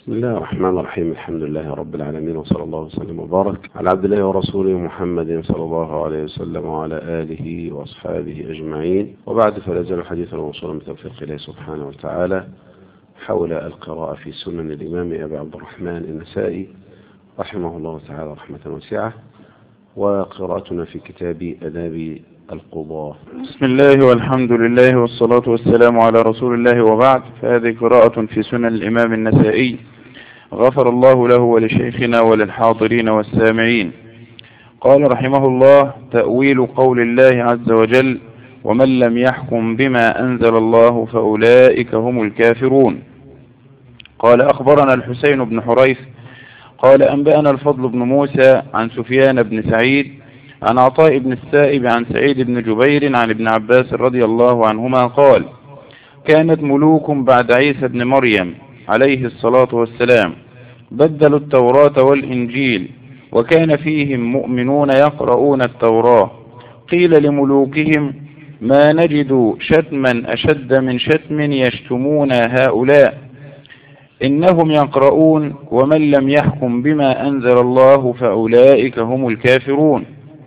بسم الله الرحمن الرحيم. الحمد لله رب العالمين، وصلى الله وسلم وبارك على عبد الله ورسوله محمد صلى الله عليه وسلم وعلى آله وأصحابه أجمعين، وبعد فلا يزال حديثنا موصولا بتوفيق الله سبحانه وتعالى حول القراءة في سنن الإمام أبي عبد الرحمن النسائي رحمه الله تعالى رحمة واسعة، وقراءتنا في كتاب آداب القضاء. بسم الله والحمد لله والصلاة والسلام على رسول الله، وبعد، فهذه قراءة في سنن الإمام النسائي غفر الله له ولشيخنا وللحاضرين والسامعين. قال رحمه الله: تأويل قول الله عز وجل: ومن لم يحكم بما أنزل الله فأولئك هم الكافرون. قال: أخبرنا الحسين بن حريث قال: أنبأنا الفضل بن موسى عن سفيان بن سعيد عن عطاء بن السائب عن سعيد بن جبير عن ابن عباس رضي الله عنهما قال: كانت ملوك بعد عيسى بن مريم عليه الصلاة والسلام بدلوا التوراة والإنجيل، وكان فيهم مؤمنون يقرؤون التوراة. قيل لملوكهم: ما نجد شتما أشد من شتم يشتمون هؤلاء، إنهم يقرؤون: ومن لم يحكم بما أنزل الله فأولئك هم الكافرون.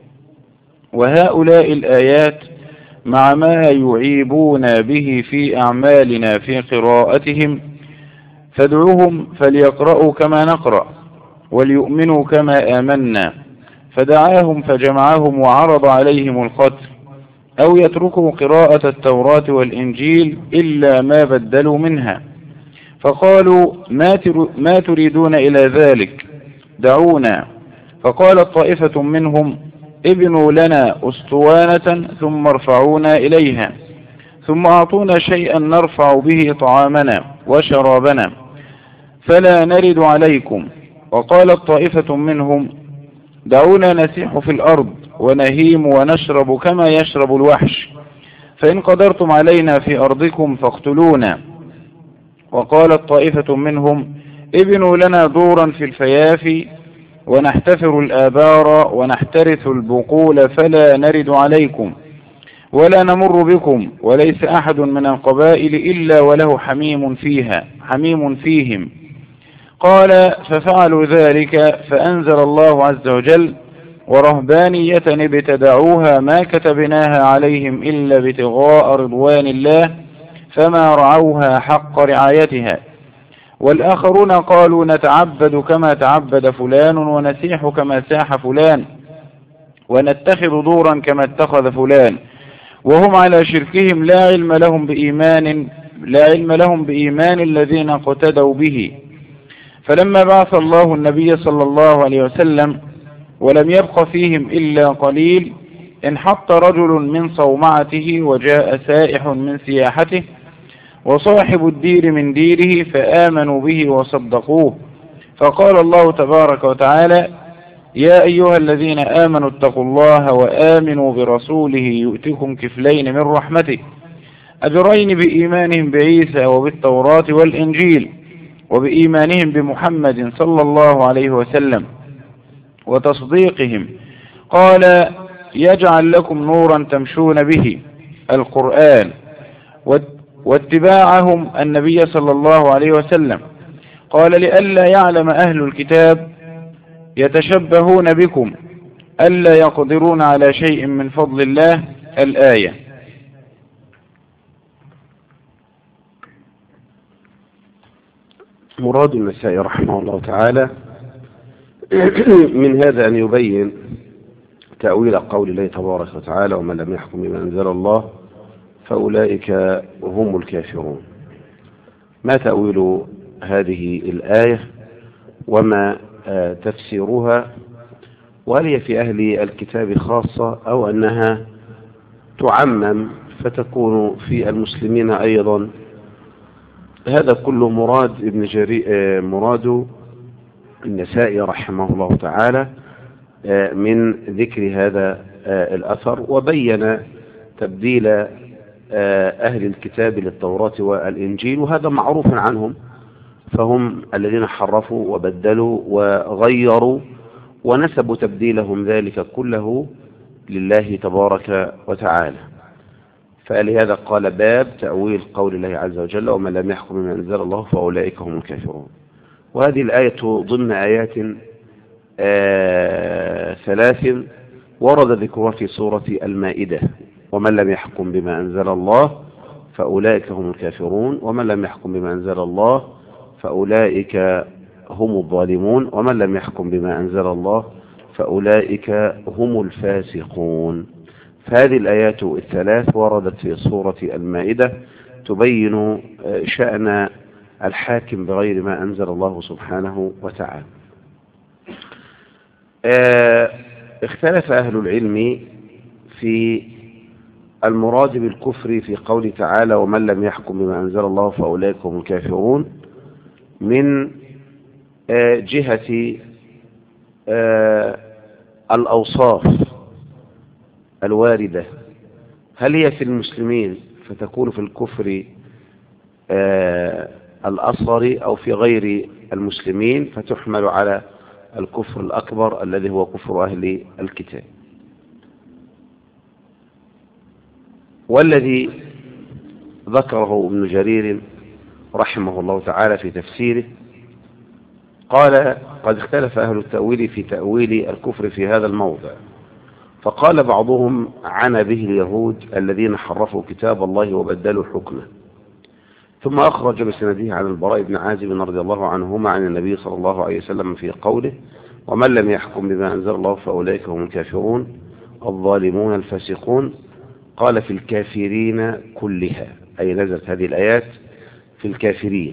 وهؤلاء الآيات مع ما يعيبون به في أعمالنا في قراءتهم، فادعوهم فليقرأوا كما نقرأ وليؤمنوا كما آمنا. فدعاهم فجمعهم وعرض عليهم القتل، أو يتركوا قراءة التوراة والإنجيل إلا ما بدلوا منها. فقالوا: ما تريدون إلى ذلك؟ دعونا. فقالت طائفة منهم: ابنوا لنا أسطوانة ثم ارفعونا إليها، ثم أعطونا شيئا نرفع به طعامنا وشرابنا، فلا نرد عليكم. وقالت طائفة منهم: دعونا نسيح في الأرض ونهيم ونشرب كما يشرب الوحش، فإن قدرتم علينا في أرضكم فاقتلونا. وقالت طائفة منهم: ابنوا لنا دورا في الفيافي ونحتفر الآبار ونحترث البقول، فلا نرد عليكم ولا نمر بكم، وليس أحد من القبائل إلا وله حميم فيهم. قال: ففعلوا ذلك، فأنزل الله عز وجل: ورهبانية ابتدعوها ما كتبناها عليهم إلا ابتغاء رضوان الله، فما رعوها حق رعايتها. والآخرون قالوا: نتعبد كما تعبد فلان، ونسيح كما ساح فلان، ونتخذ دورا كما اتخذ فلان، وهم على شركهم لا علم لهم بإيمان الذين اقتدوا به. فلما بعث الله النبي صلى الله عليه وسلم ولم يبق فيهم إلا قليل، انحط رجل من صومعته وجاء سائح من سياحته وصاحب الدير من ديره، فآمنوا به وصدقوه. فقال الله تبارك وتعالى: يا أيها الذين آمنوا اتقوا الله وآمنوا برسوله يؤتكم كفلين من رحمته، أجرين بإيمانهم بعيسى وبالتوراة والإنجيل، وبإيمانهم بمحمد صلى الله عليه وسلم وتصديقهم. قال: يجعل لكم نورا تمشون به، القرآن، واتباعهم النبي صلى الله عليه وسلم. قال: لئلا يعلم أهل الكتاب يتشبهون بكم ألا يقدرون على شيء من فضل الله. الآية. مراد النسائي رحمه الله تعالى من هذا أن يبين تأويل قول الله تبارك وتعالى: ومن لم يحكم بما أنزل الله فأولئك هم الكافرون. ما تأويل هذه الآية وما تفسيرها؟ وهل هي في أهل الكتاب خاصة أو أنها تعمم فتكون في المسلمين أيضا؟ هذا كله مراد النسائي رحمه الله تعالى من ذكر هذا الأثر، وبين تبديل أهل الكتاب للتوراة والإنجيل، وهذا معروف عنهم، فهم الذين حرفوا وبدلوا وغيروا ونسبوا تبديلهم ذلك كله لله تبارك وتعالى. فلهذا قال: باب تأويل قول الله عز وجل: ومن لم يحكم بما أنزل الله فأولئك هم الكافرون. وهذه الآية ضمن آيات 3 ورد ذكرها في سورة المائدة: ومن لم يحكم بما أنزل الله فأولئك هم الكافرون، ومن لم يحكم بما أنزل الله فأولئك هم الظالمون، ومن لم يحكم بما أنزل الله فأولئك هم الفاسقون. فهذه الآيات 3 وردت في سورة المائدة تبين شأن الحاكم بغير ما أنزل الله سبحانه وتعالى. اختلف أهل العلم في المراد بالكفر في قوله تعالى: ومن لم يحكم بما أنزل الله فأولئك هم الكافرون، من جهة الأوصاف الواردة، هل هي في المسلمين فتكون في الكفر الأصغر، أو في غير المسلمين فتحمل على الكفر الأكبر الذي هو كفر أهل الكتاب. والذي ذكره ابن جرير رحمه الله تعالى في تفسيره قال: قد اختلف أهل التأويل في تأويل الكفر في هذا الموضع، فقال بعضهم: عنا به اليهود الذين حرفوا كتاب الله وبدلوا حكمه. ثم أخرج بسنده عن البراء بن عازب رضي الله عنهما عن النبي صلى الله عليه وسلم في قوله: ومن لم يحكم بما أنزل الله فأولئك هم الكافرون الظالمون الفاسقون. قال: في الكافرين كلها، أي نزلت هذه الآيات في الكافرين.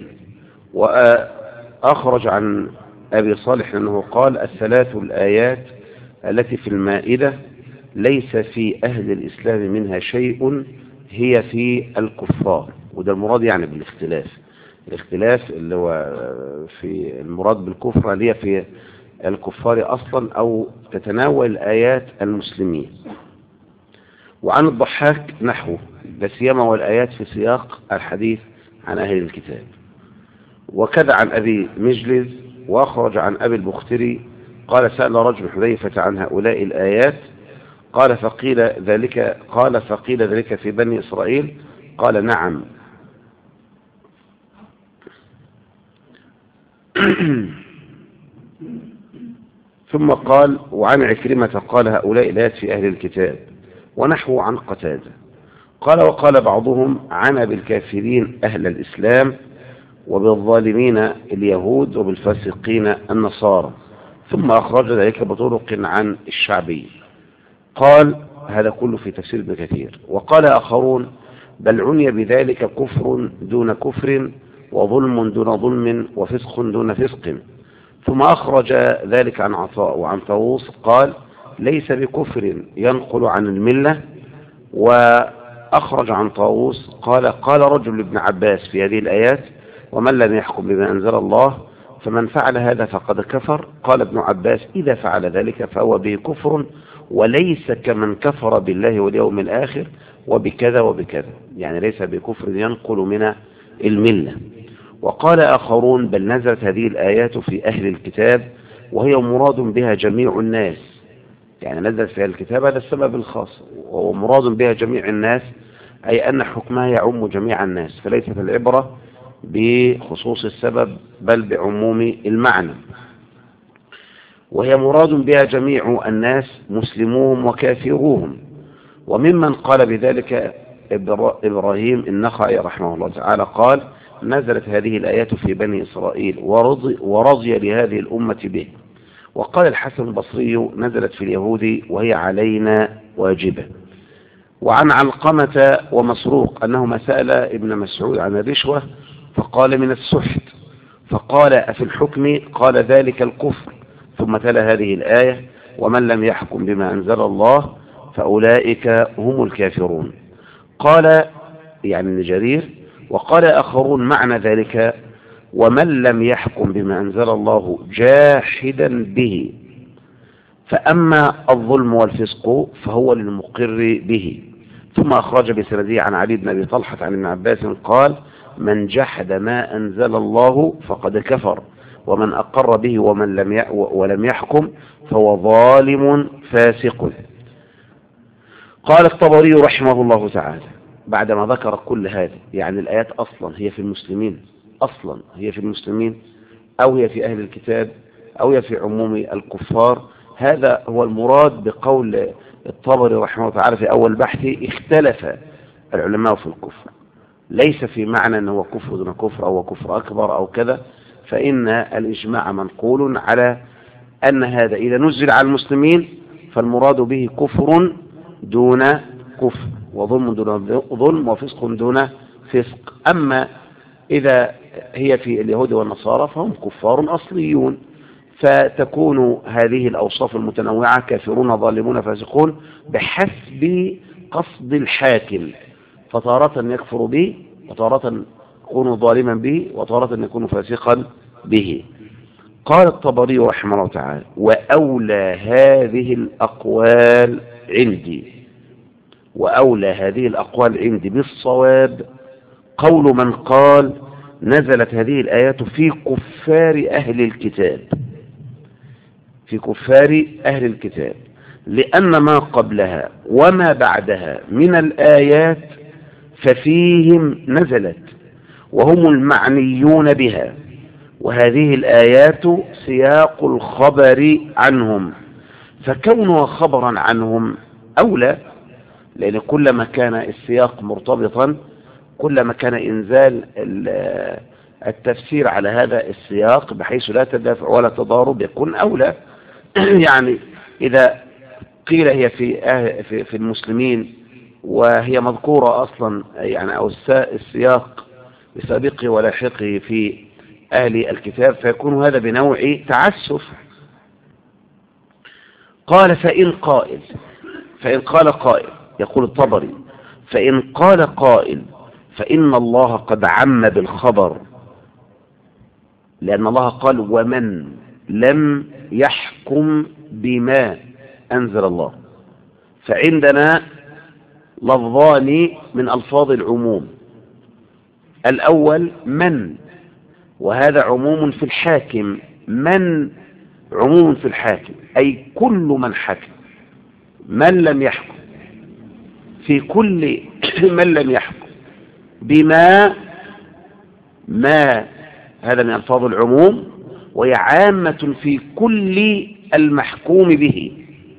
وأخرج عن أبي صالح أنه قال: 3 الآيات التي في المائدة ليس في أهل الإسلام منها شيء، هي في الكفار. وده المراد يعني بالاختلاف اللي هو في المراد بالكفر، اللي هي في الكفار أصلا أو تتناول آيات المسلمين. وعن الضحاك نحوه، لا سيما والآيات في سياق الحديث عن أهل الكتاب. وكذا عن أبي مجلز. وأخرج عن أبي البختري قال: سأل رجل حذيفة عن هؤلاء الآيات، قال: فقيل ذلك في بني إسرائيل؟ قال: نعم. ثم قال: وعن عكرمة قال: هؤلاء الآيات في أهل الكتاب، ونحو عن قتادة. قال: وقال بعضهم: عنا بالكافرين أهل الإسلام، وبالظالمين اليهود، وبالفاسقين النصارى. ثم أخرج ذلك بطرق عن الشعبي. قال: هذا كله في تفسير ابن كثير. وقال آخرون: بل عني بذلك كفر دون كفر، وظلم دون ظلم، وفسق دون فسق. ثم أخرج ذلك عن عطاء وعن طاووس قال: ليس بكفر ينقل عن الملة. وأخرج عن طاووس قال رجل لابن عباس في هذه الآيات: ومن لم يحكم بما أنزل الله فمن فعل هذا فقد كفر. قال ابن عباس: إذا فعل ذلك فهو به كفر، وليس كمن كفر بالله واليوم الآخر وبكذا وبكذا، يعني ليس بكفر ينقل من الملة. وقال آخرون: بل نزلت هذه الآيات في أهل الكتاب، وهي مراد بها جميع الناس، يعني نزلت في أهل الكتاب، هذا السبب الخاص، ومراد بها جميع الناس، أي أن حكمها يعم جميع الناس، فليست العبرة بخصوص السبب بل بعموم المعنى. وهي مراد بها جميع الناس مسلموهم وكافروهم. وممن قال بذلك إبراهيم النخعي رحمه الله تعالى قال: نزلت هذه الآيات في بني إسرائيل ورضي لهذه الأمة به. وقال الحسن البصري: نزلت في اليهود وهي علينا واجبة. وعن علقمة ومسروق أنهما سأل ابن مسعود عن الرشوة فقال: من السحت. فقال: أفي الحكم؟ قال: ذلك الكفر. ثم تلا هذه الآية: ومن لم يحكم بما أنزل الله فأولئك هم الكافرون. قال يعني ابن جرير: وقال آخرون معنى ذلك: ومن لم يحكم بما أنزل الله جاحدا به، فأما الظلم والفسق فهو للمقر به. ثم أخرج بسنده عن علي بن أبي طلحة عن ابن عباس قال: من جحد ما أنزل الله فقد كفر، ومن أقر به ولم يحكم فهو ظالم فاسق. قال الطبري رحمه الله تعالى بعدما ذكر كل هذا، يعني الآيات أصلا هي في المسلمين، أو هي في أهل الكتاب أو هي في عموم الكفار. هذا هو المراد بقول الطبري رحمه الله تعالى في أول بحثه: اختلف العلماء في الكفر، ليس في معنى أنه كفر دون كفر أو كفر أكبر أو كذا، فإن الإجماع منقول على أن هذا إذا نزل على المسلمين فالمراد به كفر دون كفر، وظلم دون ظلم، وفسق دون فسق. أما إذا هي في اليهود والنصارى فهم كفار أصليون، فتكون هذه الأوصاف المتنوعة: كافرون ظالمون فاسقون، بحسب قصد الحاكم، فتارة يكفر به، وتارة يكون ظالما به، وتارة يكون فاسقا به. قال الطبري رحمه الله تعالى: وأولى هذه الأقوال عندي بالصواب قول من قال نزلت هذه الآيات في كفار أهل الكتاب، لأن ما قبلها وما بعدها من الآيات ففيهم نزلت وهم المعنيون بها، وهذه الآيات سياق الخبر عنهم، فكونها خبرا عنهم أولى، لأن كلما كان السياق مرتبطا كلما كان إنزال التفسير على هذا السياق بحيث لا تدافع ولا تضارب يكون أولى. يعني إذا قيل هي في المسلمين وهي مذكورة أصلا، يعني أو السياق بسابقه ولاحقه في أهل الكتاب، فيكون هذا بنوع تعسف. قال: فإن قال قائل، يقول الطبري: فإن قال قائل فإن الله قد عم بالخبر، لأن الله قال: ومن لم يحكم بما أنزل الله. فعندنا لفظان من ألفاظ العموم: الأول من، وهذا عموم في الحاكم، من عموم في الحاكم أي كل من حكم، من لم يحكم، في كل من لم يحكم بما، ما هذا من ألفاظ العموم، وهي عامة في كل المحكوم به،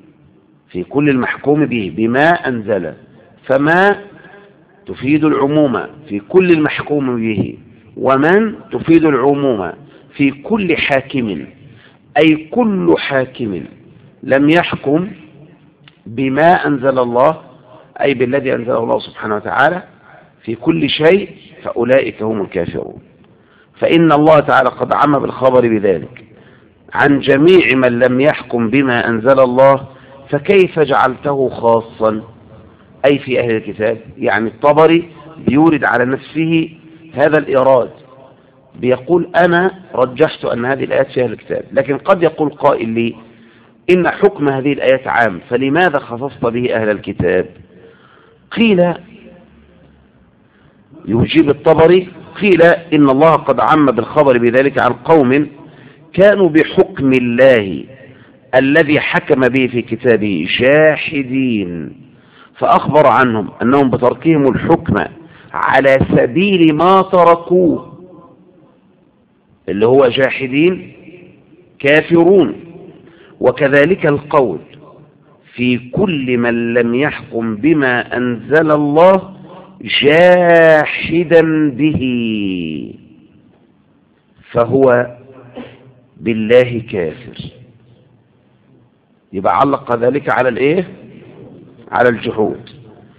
بما أنزل، فما تفيد العموم في كل المحكوم به، ومن تفيد العموم في كل حاكم، أي كل حاكم لم يحكم بما أنزل الله، أي بالذي أنزله الله سبحانه وتعالى في كل شيء، فأولئك هم الكافرون. فإن الله تعالى قد عم بالخبر بذلك عن جميع من لم يحكم بما أنزل الله، فكيف جعلته خاصا أي في أهل الكتاب؟ يعني الطبري بيورد على نفسه هذا الإيراد، بيقول: أنا رجحت أن هذه الآيات في أهل الكتاب، لكن قد يقول قائل لي: إن حكم هذه الآيات عام، فلماذا خصصت به أهل الكتاب؟ قيل، يجيب الطبري: قيل إن الله قد عم بالخبر بذلك عن قوم كانوا بحكم الله الذي حكم به في كتابه جاحدين، فأخبر عنهم أنهم بتركهم الحكم على سبيل ما تركوه، اللي هو جاحدين كافرون. وكذلك القول في كل من لم يحكم بما أنزل الله جاحدا به فهو بالله كافر. يبقى علق ذلك على الايه؟ على الجحود.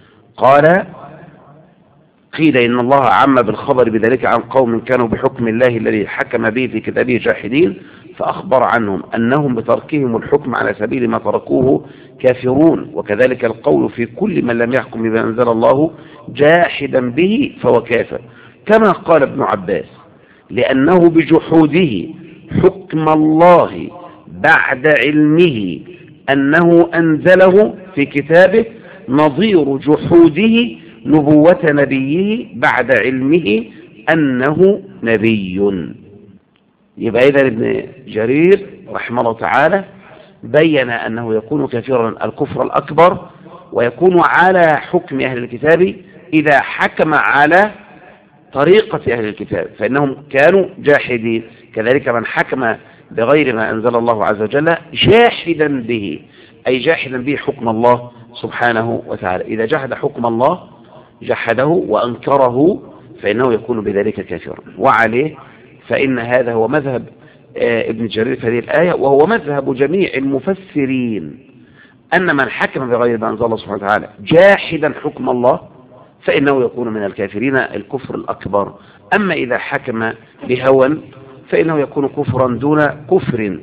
قيل إن الله عم بالخبر بذلك عن قوم كانوا بحكم الله الذي حكم به في كتابه جاحدين، فأخبر عنهم أنهم بتركهم الحكم على سبيل ما تركوه كافرون. وكذلك القول في كل من لم يحكم بما أنزل الله جاحدا به فهو كافر، كما قال ابن عباس: لأنه بجحوده حكم الله بعد علمه أنه أنزله في كتابه نظير جحوده نبوة نبيه بعد علمه أنه نبي. يبقى إذن ابن جرير رحمه الله تعالى بين أنه يكون كافرا الكفر الأكبر، ويكون على حكم أهل الكتاب إذا حكم على طريقة أهل الكتاب، فإنهم كانوا جاحدين. كذلك من حكم بغير ما أنزل الله عز وجل جاحدا به، أي جاحدا به حكم الله سبحانه وتعالى. إذا جحد حكم الله جحده وأنكره فإنه يكون بذلك كافرا. وعليه فإن هذا هو مذهب ابن جرير في هذه الآية، وهو مذهب جميع المفسرين، أن من حكم بغير ما أنزل الله سبحانه وتعالى جاحدا حكم الله فإنه يكون من الكافرين الكفر الأكبر. أما إذا حكم بهوى فإنه يكون كفرا دون كفر،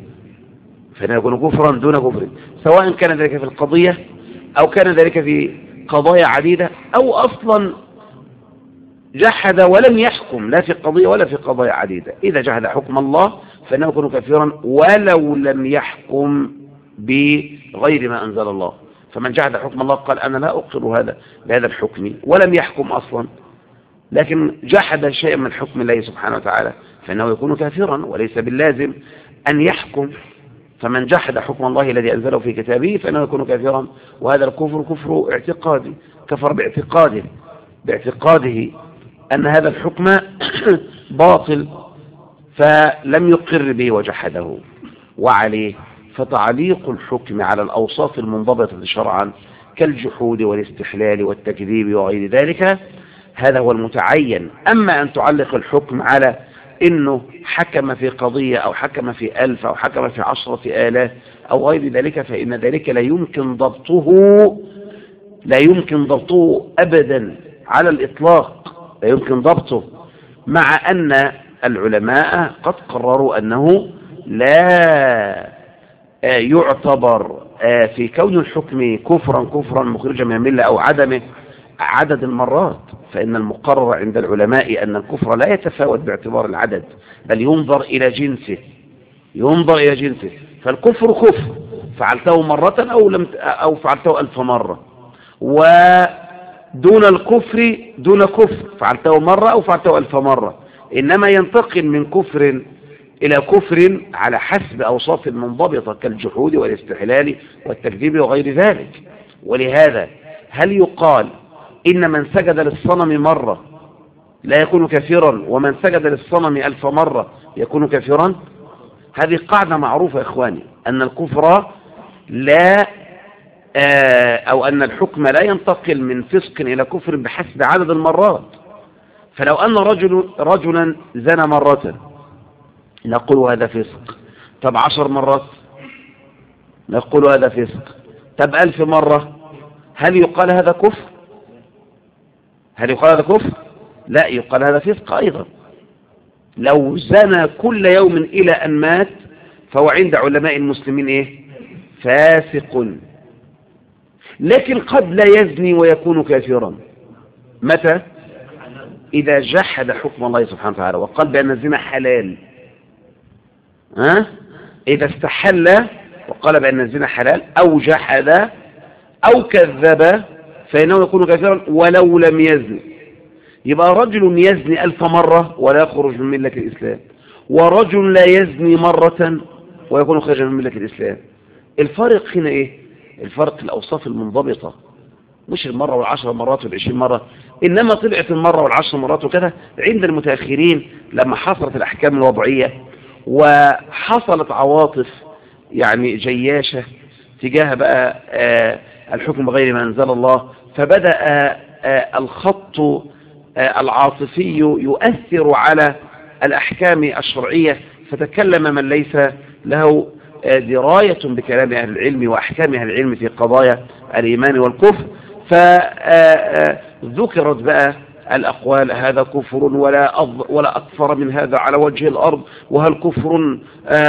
سواء كان ذلك في القضية أو كان ذلك في قضايا عديدة، أو أصلا جحد ولم يحكم لا في قضية ولا في قضايا عديدة. إذا جحد حكم الله فإنه يكون كافرا ولو لم يحكم بغير ما أنزل الله. فمن جحد حكم الله قال أنا لا أقر بهذا الحكم ولم يحكم أصلا، لكن جحد شيئا من حكم الله سبحانه وتعالى فإنه يكون كافرا، وليس باللازم أن يحكم. فمن جحد حكم الله الذي أنزله في كتابه فإنه يكون كافرا، وهذا الكفر كفر اعتقادي، كفر باعتقاده أن هذا الحكم باطل فلم يقر به وجحده. وعليه فتعليق الحكم على الأوصاف المنضبطة شرعا كالجحود والاستحلال والتكذيب وغير ذلك هذا هو المتعين. أما أن تعلق الحكم على إنه حكم في قضية أو حكم في 1000 أو حكم في 10,000 أو غير ذلك فإن ذلك لا يمكن ضبطه أبدا على الإطلاق، لا يمكن ضبطه، مع أن العلماء قد قرروا أنه لا يعتبر في كون الحكم كفرا مخرجا من الملة أو عدمه عدد المرات. فإن المقرر عند العلماء أن الكفر لا يتفاوت باعتبار العدد، بل ينظر إلى جنسه. فالكفر كفر فعلته مرة أو فعلته 1000 مرة، ودون الكفر دون كفر فعلته مرة أو فعلته 1000 مرة. إنما ينتقل من كفر إلى كفر على حسب أوصاف منضبطة كالجحود والاستحلال والتكذيب وغير ذلك. ولهذا هل يقال إن من سجد للصنم مرة لا يكون كافرا ومن سجد للصنم 1000 مرة يكون كافرا؟ هذه قاعدة معروفة يا إخواني، أن الكفر لا أو أن الحكم لا ينتقل من فسق إلى كفر بحسب عدد المرات. فلو أن رجلا زنى مرة نقول هذا فسق، طب 10 مرات نقول هذا فسق، طب 1000 مرة هل يقال هذا كفر؟ لا، يقال هذا فسق أيضا. لو زنى كل يوم إلى أن مات فهو عند علماء المسلمين فاسق. لكن قد لا يزني ويكون كافرا. متى؟ إذا جحد حكم الله سبحانه وتعالى وقال بأن الزنا حلال. إذا استحل وقال بأن الزنا حلال أو جحد أو كذب فإنه يكون كافرا ولو لم يزني. يبقى رجل يزني 1000 مرة ولا يخرج من ملة الإسلام، ورجل لا يزني مرة ويكون خارجا من ملة الإسلام. الفرق هنا الفرق الأوصاف المنضبطة، مش المرة وال10 مرات وال20 مرة، إنما طلعت المرة وال10 مرات وكذا. عند المتأخرين لما حصلت الأحكام الوضعية وحصلت عواطف جياشة تجاه بقى الحكم بغير ما أنزل الله، فبدأ الخط العاطفي يؤثر على الأحكام الشرعية، فتكلم من ليس له دراية بكلام أهل العلم وأحكام أهل العلم في قضايا الإيمان والكفر، فذكرت بقى الأقوال هذا كفر ولا أكثر من هذا على وجه الأرض، وهل كفر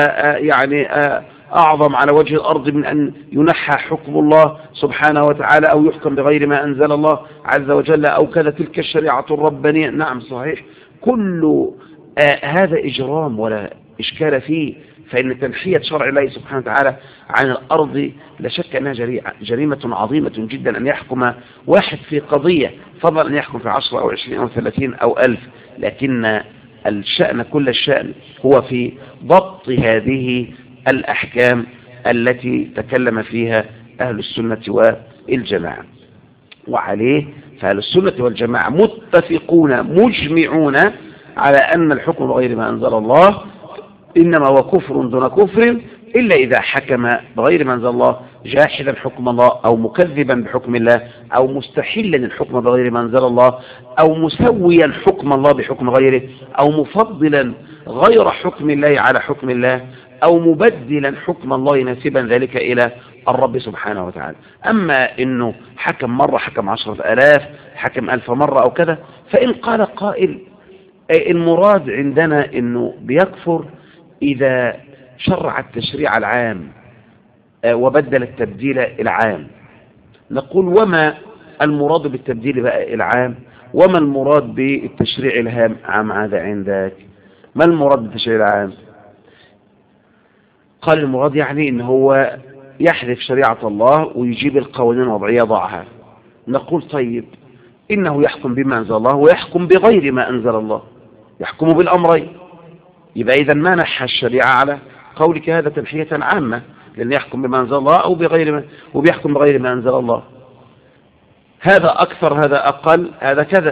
أعظم على وجه الأرض من أن ينحى حكم الله سبحانه وتعالى أو يحكم بغير ما أنزل الله عز وجل أو كذا تلك الشريعة الربانية. نعم صحيح، كل هذا إجرام ولا إشكال فيه. فإن تنحية شرع الله سبحانه وتعالى عن الأرض لا شك أنها جريمة عظيمة جدا، أن يحكم واحد في قضية فضل أن يحكم في 10 أو 20 أو 30 أو 1000. لكن الشأن كل الشأن هو في ضبط هذه الأحكام التي تكلم فيها أهل السنة والجماعة. وعليه فأهل السنة والجماعة متفقون مجمعون على أن الحكم بغير ما أنزل الله إنما هو كفر دون كفر، إلا إذا حكم بغير ما أنزل الله جاحدا حكم الله أو مكذبا بحكم الله أو مستحلا الحكم بغير ما أنزل الله أو مسويا حكم الله بحكم غيره أو مفضلا غير حكم الله على حكم الله أو مبدلا حكم الله ناسبا ذلك إلى الرب سبحانه وتعالى. أما إنه حكم مرة، حكم 10,000، حكم 1000 مرة أو كذا، فإن قال قائل المراد عندنا إنه بيكفر إذا شرع التشريع العام وبدل التبديل العام، نقول وما المراد بالتبديل بقى العام؟ وما المراد بالتشريع العام هذا عندك؟ ما المراد بالتشريع العام؟ قال المراد يعني إن هو يحذف شريعة الله ويجيب القوانين الوضعية ضعها. نقول طيب إنه يحكم بما أنزل الله ويحكم بغير ما أنزل الله، يحكم بالأمرين. يبقى إذا ما نحى الشريعة على قولك هذا تنحية عامة، لأن يحكم بما أنزل الله أو بغير ما، وبيحكم بغير ما أنزل الله. هذا أكثر، هذا أقل، هذا كذا.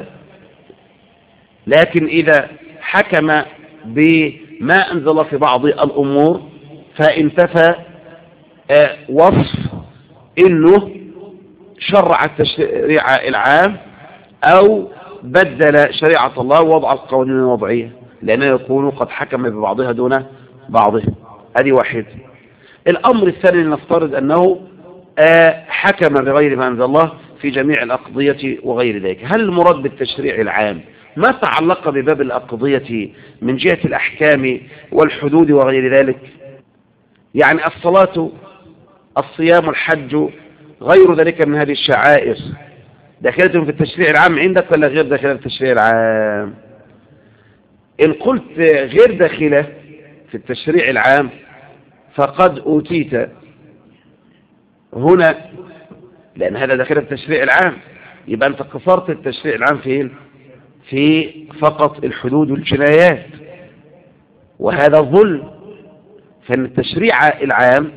لكن إذا حكم بما أنزل الله في بعض الأمور فانتفى وصف إنه شرع التشريع العام أو بدل شريعة الله ووضع القوانين الوضعية، لأنه يكون قد حكم ببعضها دون بعضها. هذه واحد. الأمر الثاني نفترض أنه حكم بغير ما أنزل الله في جميع الأقضية وغير ذلك. هل المراد بالتشريع العام ما تعلق بباب الأقضية من جهة الأحكام والحدود وغير ذلك؟ يعني الصلاة، الصيام، الحج، غير ذلك من هذه الشعائر داخلة في التشريع العام عندك ولا غير داخلة في التشريع العام؟ إن قلت غير داخلة في التشريع العام فقد أوتيت هنا، لأن هذا داخل في التشريع العام. يبقى أنت قصرت التشريع العام فين؟ في فقط الحدود والجنايات، وهذا ظلم. فإن التشريع العام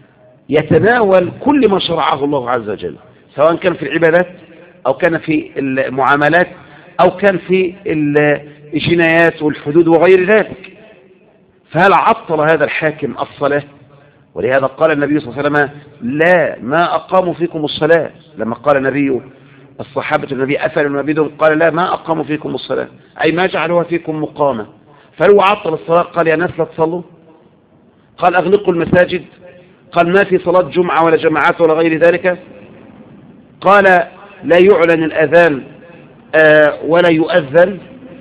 يتناول كل ما شرعه الله عز وجل، سواء كان في العبادات أو كان في المعاملات أو كان في الجنايات والحدود وغير ذلك. فهل عطل هذا الحاكم الصلاة؟ ولهذا قال النبي صلى الله عليه وسلم لا ما أقاموا فيكم الصلاة. لما قال النبي الصحابة النبي أفعل النبي قال لا ما أقاموا فيكم الصلاة، أي ما جعلوها فيكم مقامة. فلو عطل الصلاة قال يا ناس لا تصلوا، قال أغلقوا المساجد، قال ما في صلاة جمعة ولا جماعات ولا غير ذلك، قال لا يعلن الأذان ولا يؤذن،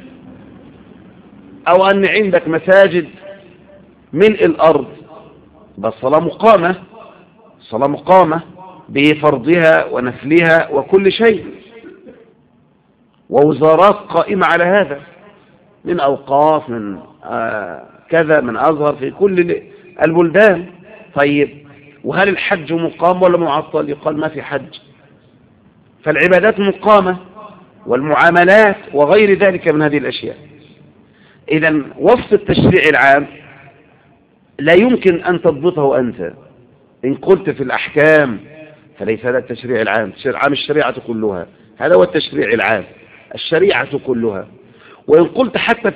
أو أن عندك مساجد ملء الأرض بس صلاة مقامة، صلاة مقامة بفرضها ونفلها وكل شيء، ووزارات قائمة على هذا من أوقاف، من كذا، من أزهر في كل البلدان. طيب وهل الحج مقام ولا معطل؟ يقال ما في حج. فالعبادات مقامة والمعاملات وغير ذلك من هذه الأشياء. إذن وصف التشريع العام لا يمكن أن تضبطه أنت. إن قلت في الأحكام فليس هذا التشريع العام. التشريع العام الشريعة كلها، هذا هو التشريع العام، الشريعة كلها. وإن قلت حتى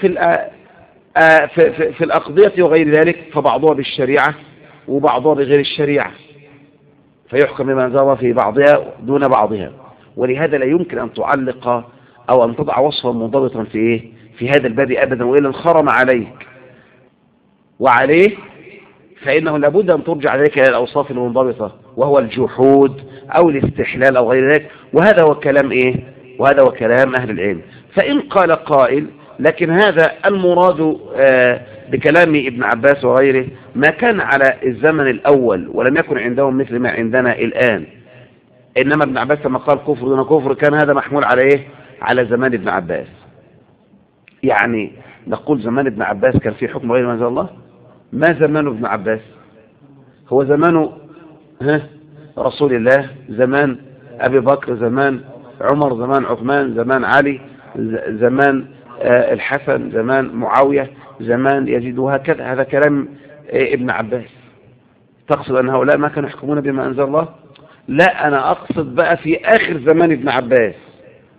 في الأقضية وغير ذلك فبعضها بالشريعة وبعضها بغير الشريعة، فيحكم بما أنزل الله في بعضها دون بعضها. ولهذا لا يمكن أن تعلق أو أن تضع وصفا منضبطا في هذا الباب أبدا، وإلا انخرم عليك وعليه، فإنه لابد أن ترجع عليك إلى الأوصاف المنضبطة، وهو الجحود أو الاستحلال أو غير ذلك. وهذا هو كلام وهذا هو كلام أهل العلم. فإن قال قائل لكن هذا المراد بكلام ابن عباس وغيره ما كان على الزمن الأول ولم يكن عندهم مثل ما عندنا الآن، إنما ابن عباس لما قال كفر دون كفر كان هذا محمول على على زمان ابن عباس. يعني نقول زمان ابن عباس كان في حكم غير ما أنزل الله؟ ما زمان ابن عباس؟ هو زمان رسول الله، زمان أبي بكر، زمان عمر، زمان عثمان، زمان علي، زمان الحسن، زمان معاوية، زمان يزيد، وهكذا. هذا كلام ابن عباس. تقصد أن هؤلاء ما كانوا يحكمون بما أنزل الله؟ لا، أنا أقصد بقى في آخر زمان ابن عباس،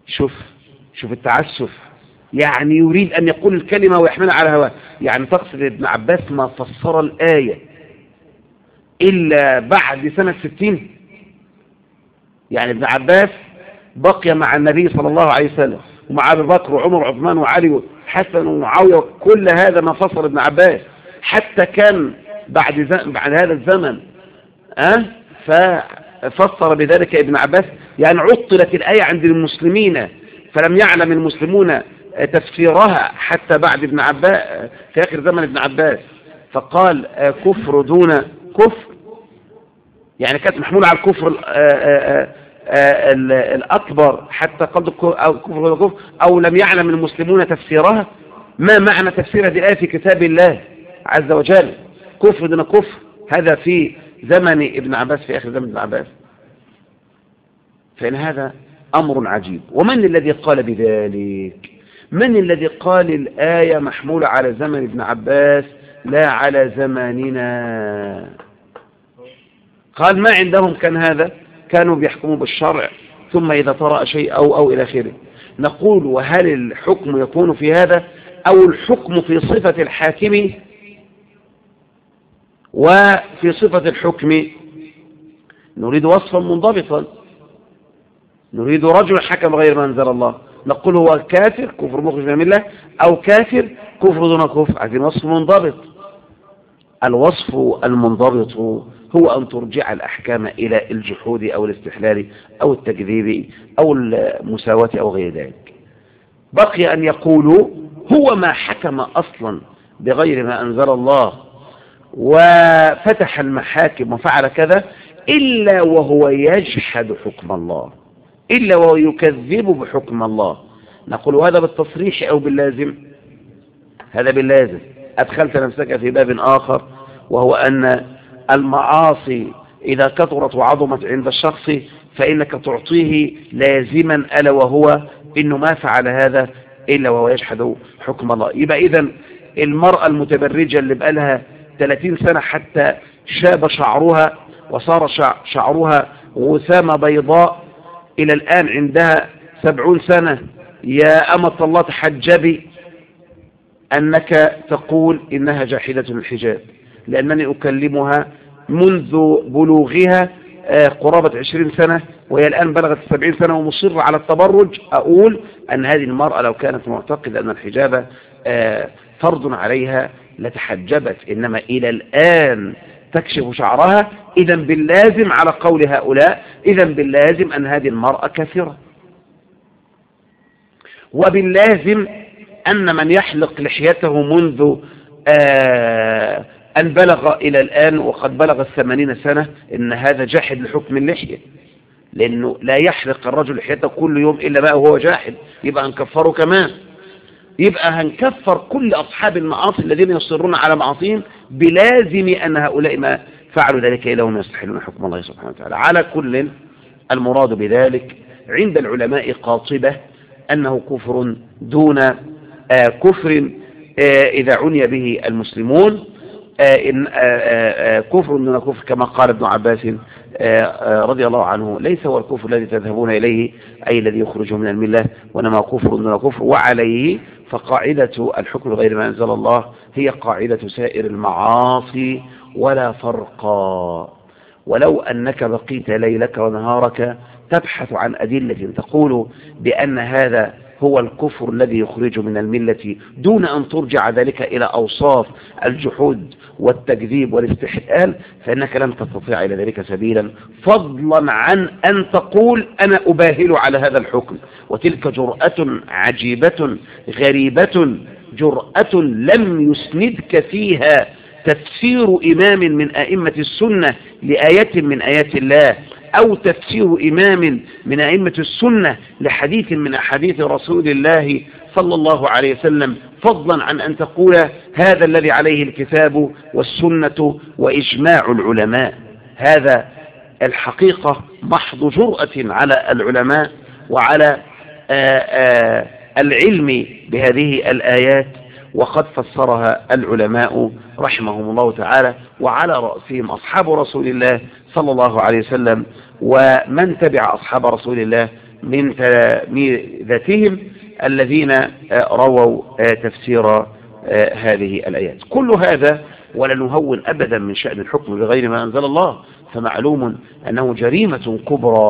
شوف التعسف، يعني يريد أن يقول الكلمة ويحملها على هواه. يعني تقصد ابن عباس ما فسر الآية إلا بعد سنة 60؟ يعني ابن عباس بقي مع النبي صلى الله عليه وسلم ومع أبي بكر وعمر وعثمان وعلي وحسن ومعاوية، كل هذا ما فسر ابن عباس. حتى كان بعد هذا الزمن ففسر بذلك ابن عباس. يعني عطلت الآية عند المسلمين فلم يعلم المسلمون تفسيرها حتى بعد ابن عباس، في آخر زمن ابن عباس، فقال كفر دون كفر، يعني كانت محمولة على الكفر الأكبر حتى قال كفر دون كفر، أو لم يعلم المسلمون تفسيرها. ما معنى تفسير هذه الآية في كتاب الله عز وجل؟ كفر دون كفر، هذا في زمن ابن عباس، في آخر زمن ابن عباس. فإن هذا أمر عجيب. ومن الذي قال بذلك؟ من الذي قال الآية محمولة على زمن ابن عباس لا على زماننا؟ قال ما عندهم كان هذا، كانوا بيحكموا بالشرع ثم إذا طرأ شيء أو إلى آخره. نقول وهل الحكم يكون في هذا أو الحكم في صفة الحاكم وفي صفة الحكم؟ نريد وصفا منضبطا، نريد رجل حكم غير ما أنزل الله، نقول هو كافر كفر مخرج من الملة أو كافر كفر دون كفر. عايزين وصف منضبط. الوصف المنضبط هو أن ترجع الأحكام إلى الجحود أو الاستحلال أو التكذيب أو المساواة أو غير ذلك. بقي أن يقولوا هو ما حكم أصلا بغير ما أنزل الله وفتح المحاكم وفعل كذا إلا وهو يجحد حكم الله، إلا وهو يكذب بحكم الله. نقول هذا بالتصريح أو باللازم؟ هذا باللازم. أدخلت نفسك في باب آخر، وهو أن المعاصي إذا كثرت وعظمت عند الشخص فإنك تعطيه لازما، ألا وهو إنه ما فعل هذا إلا وهو يجحد حكم الله. يبقى إذن المرأة المتبرجة اللي بقالها 30 سنة حتى شاب شعرها وصار شعرها غثامة بيضاء، إلى الآن عندها 70 سنة، يا أمة الله تحجبي، أنك تقول إنها جاحدة الحجاب، لأنني أكلمها منذ بلوغها قرابة 20 سنة وهي الآن بلغت 70 سنة ومصر على التبرج. أقول أن هذه المرأة لو كانت معتقدة أن الحجاب فرض عليها لتحجبت، إنما إلى الآن تكشف شعرها. إذا باللازم على قول هؤلاء، إذا باللازم أن هذه المرأة كافرة، وباللازم أن من يحلق لحيته منذ أن بلغ إلى الآن وقد بلغ 80 سنة إن هذا جاحد لحكم اللحية، لأنه لا يحلق الرجل لحيته كل يوم إلا بقى وهو جاحد، يبقى هنكفره كمان. يبقى هنكفر كل أصحاب المعاصي الذين يصرون على معاصيهم بلازم أن هؤلاء ما فعلوا ذلك إلا هم يستحلون حكم الله سبحانه وتعالى. على كل، المراد بذلك عند العلماء قاطبة أنه كفر دون كفر إذا عني به المسلمون، كفر دون كفر كما قال ابن عباس رضي الله عنه: ليس هو الكفر الذي تذهبون إليه أي الذي يخرجه من الملة، وإنما كفر دون كفر. وعليه فقاعدة الحكم غير ما أنزل الله هي قاعدة سائر المعاصي ولا فرق. ولو أنك بقيت ليلك ونهارك تبحث عن أدلة تقول بأن هذا هو الكفر الذي يخرج من الملة دون أن ترجع ذلك إلى أوصاف الجحود والتكذيب والاستحلال، فإنك لن تستطيع إلى ذلك سبيلا، فضلا عن أن تقول أنا أباهل على هذا الحكم. وتلك جرأة عجيبة غريبة، جرأة لم يسندك فيها تفسير إمام من أئمة السنة لآية من آيات الله، أو تفسير إمام من أئمة السنة لحديث من أحاديث رسول الله صلى الله عليه وسلم، فضلا عن أن تقول هذا الذي عليه الكتاب والسنة وإجماع العلماء. هذا الحقيقة محض جرأة على العلماء وعلى العلم بهذه الآيات، وقد فسرها العلماء رحمهم الله تعالى، وعلى رأسهم أصحاب رسول الله صلى الله عليه وسلم ومن تبع أصحاب رسول الله من تلامذتهم الذين رووا تفسير هذه الآيات. كل هذا ولا نهون أبدا من شأن الحكم بغير ما أنزل الله، فمعلوم أنه جريمة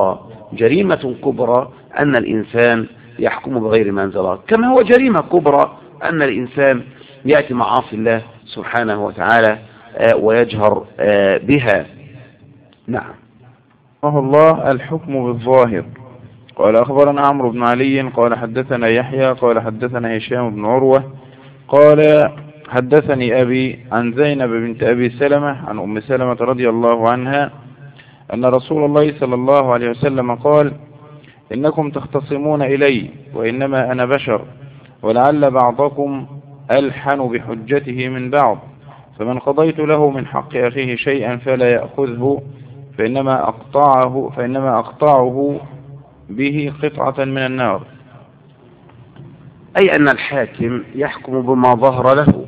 كبرى أن الإنسان يحكم بغير ما أنزل الله، كما هو جريمة كبرى أن الإنسان يأتي معاصي الله سبحانه وتعالى ويجهر بها. نعم. رحمه الله. الحكم بالظاهر. قال أخبرنا عمرو بن علي قال حدثنا يحيى قال حدثنا هشام بن عروة قال حدثني أبي عن زينب بنت أبي سلمة عن أم سلمة رضي الله عنها أن رسول الله صلى الله عليه وسلم قال: إنكم تختصمون إلي وإنما أنا بشر، ولعل بعضكم ألحن بحجته من بعض، فمن قضيت له من حق أخيه شيئا فلا يأخذه، فإنما أقطعه به قطعة من النار. أي أن الحاكم يحكم بما ظهر له،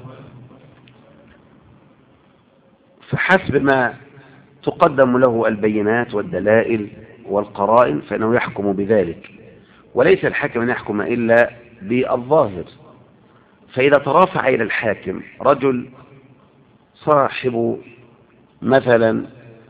فحسب ما تقدم له البينات والدلائل والقرائن فإنه يحكم بذلك، وليس الحاكم أن يحكم إلا بالظاهر. فإذا ترافع إلى الحاكم رجل صاحب مثلا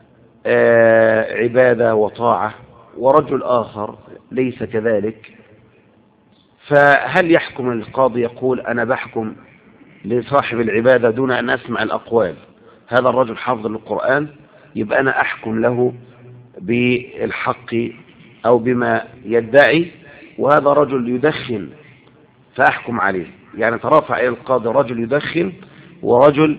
عبادة وطاعة ورجل آخر ليس كذلك، فهل يحكم القاضي يقول أنا بحكم لصاحب العبادة دون أن أسمع الأقوال؟ هذا الرجل حافظ للقرآن يبقى أنا أحكم له بالحق أو بما يدعي، وهذا رجل يدخن فأحكم عليه. يعني ترافع إلى القاضي رجل يدخن ورجل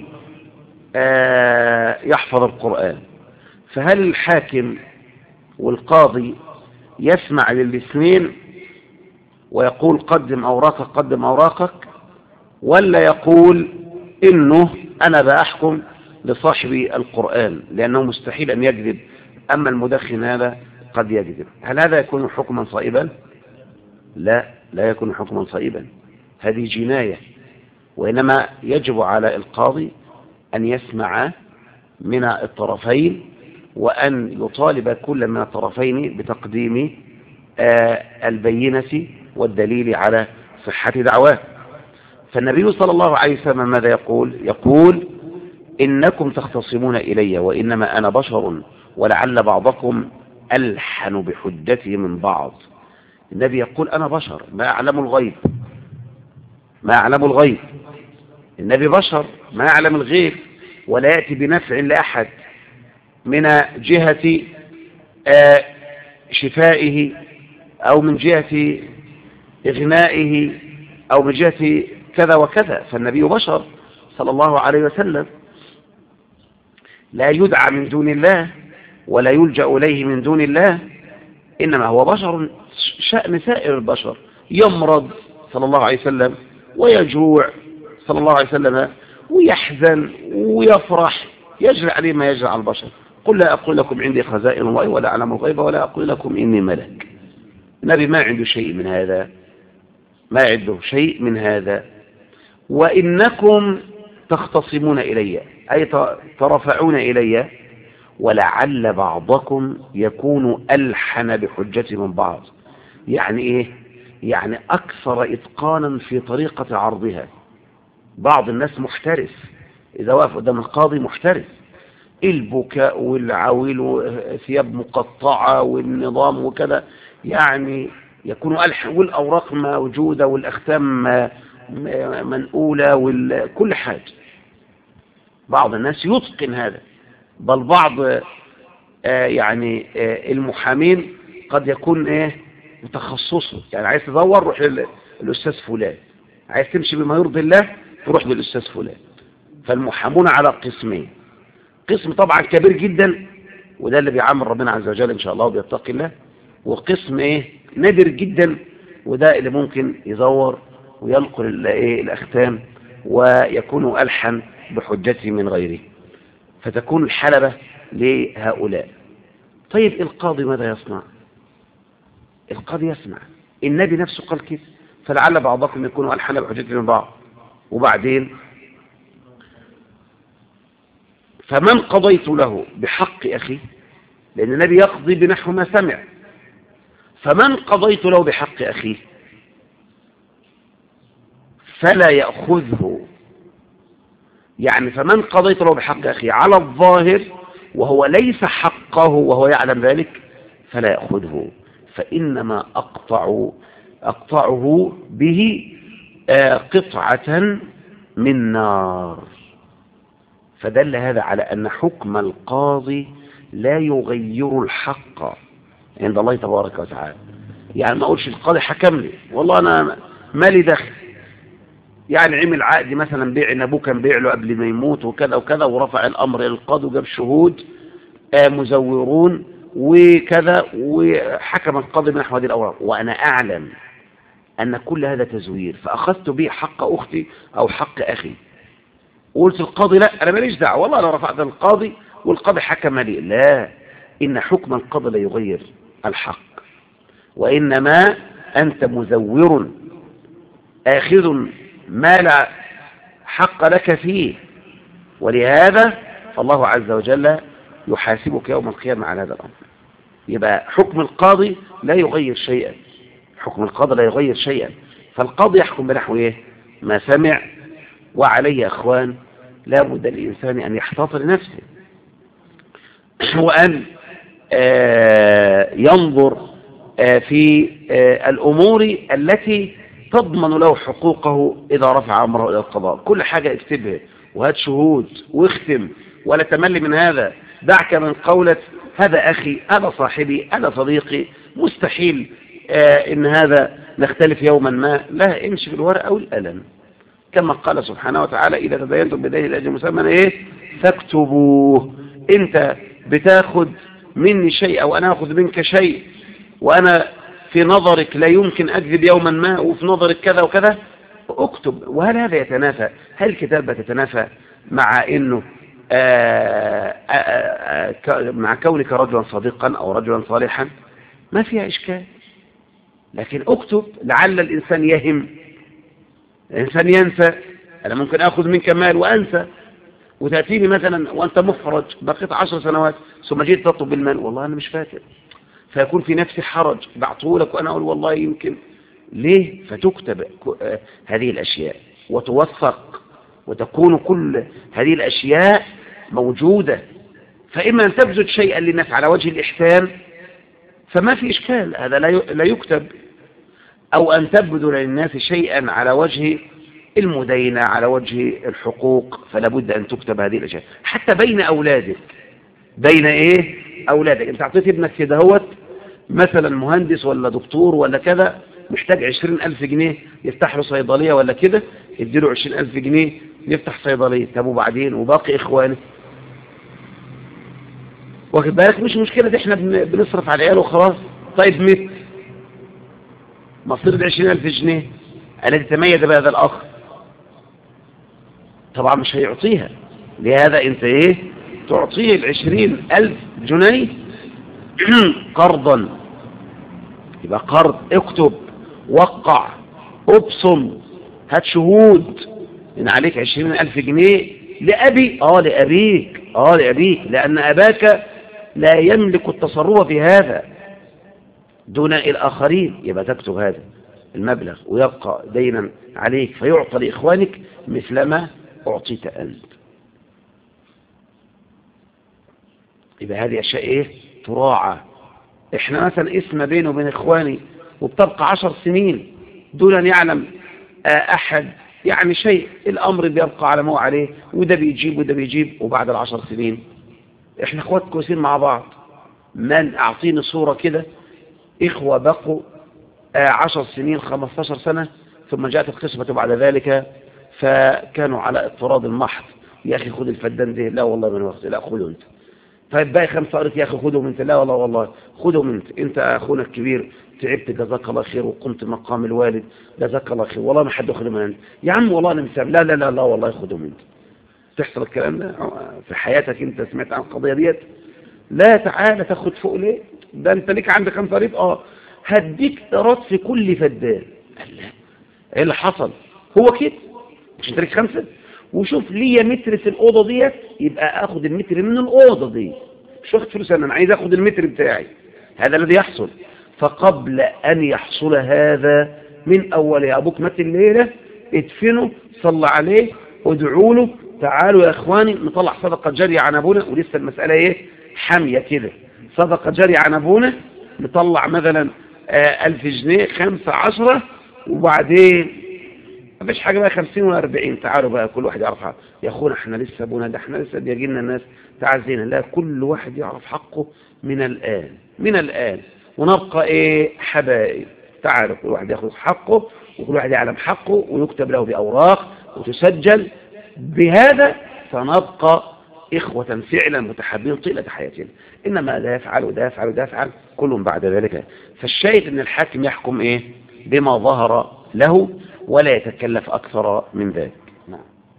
يحفظ القرآن، فهل الحاكم والقاضي يسمع للاثنين ويقول قدم أوراقك، ولا يقول إنه أنا بأحكم لصاحب القرآن لأنه مستحيل أن يكذب، أما المدخن هذا قد يكذب؟ هل هذا يكون حكما صائبا؟ لا يكون حكما صائبا، هذه جناية. وإنما يجب على القاضي أن يسمع من الطرفين وأن يطالب كل من الطرفين بتقديم البينة والدليل على صحة دعواه. فالنبي صلى الله عليه وسلم ماذا يقول إنكم تختصمون إلي وإنما أنا بشر ولعل بعضكم ألحن بحجته من بعض. النبي يقول أنا بشر ما أعلم الغيب، النبي بشر ما يعلم الغيب، ولا يأتي بنفع لأحد من جهة شفائه أو من جهة إغنائه أو من جهة كذا وكذا. فالنبي بشر صلى الله عليه وسلم لا يدعى من دون الله ولا يلجأ إليه من دون الله، إنما هو بشر شأن سائر البشر، يمرض صلى الله عليه وسلم ويجوع صلى الله عليه وسلم ويحزن ويفرح، يجري عليه ما يجري على البشر. قل لا أقول لكم عندي خزائن الله ولا أعلم الغيب ولا أقول لكم إني ملك. النبي ما عنده شيء من هذا، وإنكم تختصمون إلي أي ترفعون إلي، ولعل بعضكم يكون ألحن بحجة من بعض. يعني إيه؟ يعني أكثر إتقانا في طريقة عرضها. بعض الناس محترف، إذا وقف قدام القاضي محترف، البكاء والعويل وثياب مقطعة والنظام وكذا، يعني يكون ألحن، والأوراق موجودة والأختام منقولة وكل حاجة. بعض الناس يتقن هذا، بل بعض يعني المحامين قد يكون متخصصه، يعني عايز تدور روح للأستاذ فلان، عايز تمشي بما يرضي الله تروح للأستاذ فلان. فالمحامون على قسمين، قسم طبعا كبير جدا وده اللي بيعامل ربنا عز وجل إن شاء الله وبيتقي الله، وقسم نادر جدا وده اللي ممكن يزور ويلقل الأختام ويكون ألحن بحجته من غيره، فتكون الحلبة لهؤلاء. طيب القاضي ماذا يصنع؟ القاضي يسمع، النبي نفسه قال كده، فلعل بعضكم يكون ألحن بحجته من بعض. وبعدين فمن قضيت له بحق أخي، لأن النبي يقضي بنحو ما سمع، فمن قضيت له بحق أخيه فلا يأخذه، يعني فمن قضيت له بحق أخيه على الظاهر وهو ليس حقه وهو يعلم ذلك فلا يأخذه، فإنما أقطعه به قطعة من نار. فدل هذا على أن حكم القاضي لا يغير الحق عند الله تبارك وتعالى. يعني ما أقولش القاضي حكم لي والله أنا مالي دخل، يعني عمل عقد مثلا بيع ان ابوه كان بيع له قبل ما يموت وكذا وكذا، ورفع الامر الى القاضي وجاب شهود مزورون وكذا، وحكم القاضي بنحو هذه الاوراق، وانا اعلم ان كل هذا تزوير، فاخذت به حق اختي او حق اخي، وقلت القاضي لا انا ماليش دعوه والله انا رفعت القاضي والقاضي حكم لي. لا، ان حكم القاضي لا يغير الحق، وانما انت مزور آخذ ما لا حق لك فيه، ولهذا فالله عز وجل يحاسبك يوم القيامة على هذا الأمر. يبقى حكم القاضي لا يغير شيئا، حكم القاضي لا يغير شيئا، فالقاضي يحكم بنحو ايه ما سمع. وعليه أخوان لا بد للإنسان أن يحتاط لنفسه وأن ينظر في الأمور التي تضمن له حقوقه إذا رفع أمره إلى القضاء. كل حاجة اكتبها وهات شهود واختم، ولا تمل من هذا. دعك من قولة هذا أخي، هذا صاحبي، هذا صديقي، مستحيل إن هذا نختلف يوما ما. لا، امشي بالورقة والقلم كما قال سبحانه وتعالى إذا تدينتم بدين الأجل مسمى إيه فاكتبوه. أنت بتاخد مني شيء أو أنا أخذ منك شيء، وأنا في نظرك لا يمكن أكذب يوما ما، وفي نظرك كذا وكذا، اكتب. وهل هذا يتنافى؟ هل الكتابة تتنافى مع إنه مع كونك رجلا صديقا أو رجلا صالحا؟ ما فيها إشكال، لكن اكتب لعل الإنسان يهم، الإنسان ينسى. أنا ممكن أخذ منك مال وأنسى، وتأتيني مثلا وأنت مخرج بقيت 10 سنوات ثم جيت تطلب المال، والله أنا مش فاكر، فيكون في نفسي حرج بعته لك وأنا أقول والله يمكن. ليه؟ فتكتب هذه الأشياء وتوثق، وتكون كل هذه الأشياء موجودة. فإما أن تبذل شيئا للناس على وجه الإحسان فما في إشكال، هذا لا يكتب، أو أن تبذل للناس شيئا على وجه المدينة، على وجه الحقوق، فلا بد أن تكتب هذه الأشياء. حتى بين أولادك، بين إيه أولادك، أنت أعطيت ابنك كده هوت مثلا مهندس ولا دكتور ولا كذا، محتاج 20,000 جنيه يفتح له صيدلية ولا كده، يديله 20,000 جنيه يفتح صيدلية. طب وبعدين وباقي إخوانه؟ واخد بالك؟ مش مشكلة دي، احنا بنصرف على العيال وخلاص. طيب مت مصير 20,000 جنيه التي تميز بهذا الأخ، طبعا مش هيعطيها. لهذا انت ايه تعطيه 20,000 جنيه قرضا. يبقى قرض، اكتب، وقع، ابصم، هات شهود ان عليك 20,000 جنيه لأبي، لأبيك، لأبيك، لأن أباك لا يملك التصرف في هذا دون الآخرين. يبقى تكتب هذا المبلغ ويبقى دينا عليك، فيعطى لإخوانك مثلما أعطيت أنت. يبقى هذه أشياء إيه تراعى. إحنا مثلا اسم بينه وبين إخواني وبتبقى 10 سنين دون أن يعلم أحد يعني شيء، الأمر بيبقى على ما هو عليه، وده بيجيب وده بيجيب، وبعد 10 سنين إحنا إخوات كويسين مع بعض. من أعطيني صورة كده إخوة بقوا 10 سنين 15 سنة ثم جاءت القسمة بعد ذلك فكانوا على اضطراد المحض، يا أخي خذ الفدان ده، لا والله من وقت، لا خذه أنت. طيب باقي 5 قريت، يا أخي خذهم أنت، لا والله خذهم أنت أخونا الكبير تعبت جزاك الله خير وقمت مقام الوالد جزاك الله خير، والله ما حد أخذ من أنت يا عم، والله أنا مسامح، لا لا لا لا والله خذهم أنت. تحصل الكلام ده في حياتك؟ أنت سمعت عن القضية ديت؟ لا، تعالى تاخد فوق ليه؟ ده أنت ليك عندك 5 قريت، هديك إيراد في كل فدان. لا، إيه اللي حصل؟ هو كده، مش أنت ليك 5 وشوف ليا متر في الأوضة ديت، يبقى أخذ المتر من الأوضة دي، مش واخد فلوس، أنا عايز أخذ المتر بتاعي. هذا الذي يحصل. فقبل أن يحصل هذا من أول يا أبوك مات الليلة ادفنه، صلى عليه، ادعوا له، تعالوا يا إخواني نطلع صدقة جارية عن أبونا. ولسه المسألة إيه؟ حامية كده، صدقة جارية عن أبونا، نطلع مثلا 1000 جنيه، 5 10، وبعدين مفيش حاجة بقى 50 ولا 40. تعالوا بقى كل واحد يعرف حقه. يا أخونا احنا لسه أبونا ده احنا لسه بيجي لنا الناس تعزينا. لا، كل واحد يعرف حقه من الآن، من الآن، ونبقى إيه؟ حبائب. تعالوا كل واحد ياخذ حقه، وكل واحد يعلم حقه، ويكتب له بأوراق وتسجل. بهذا سنبقى إخوة فعلا متحابين طيلة حياتنا. إنما ده يفعل وده يفعل وده يفعل كلهم بعد ذلك. فالشاهد أن الحاكم يحكم إيه؟ بما ظهر له، ولا يتكلف أكثر من ذلك. نعم.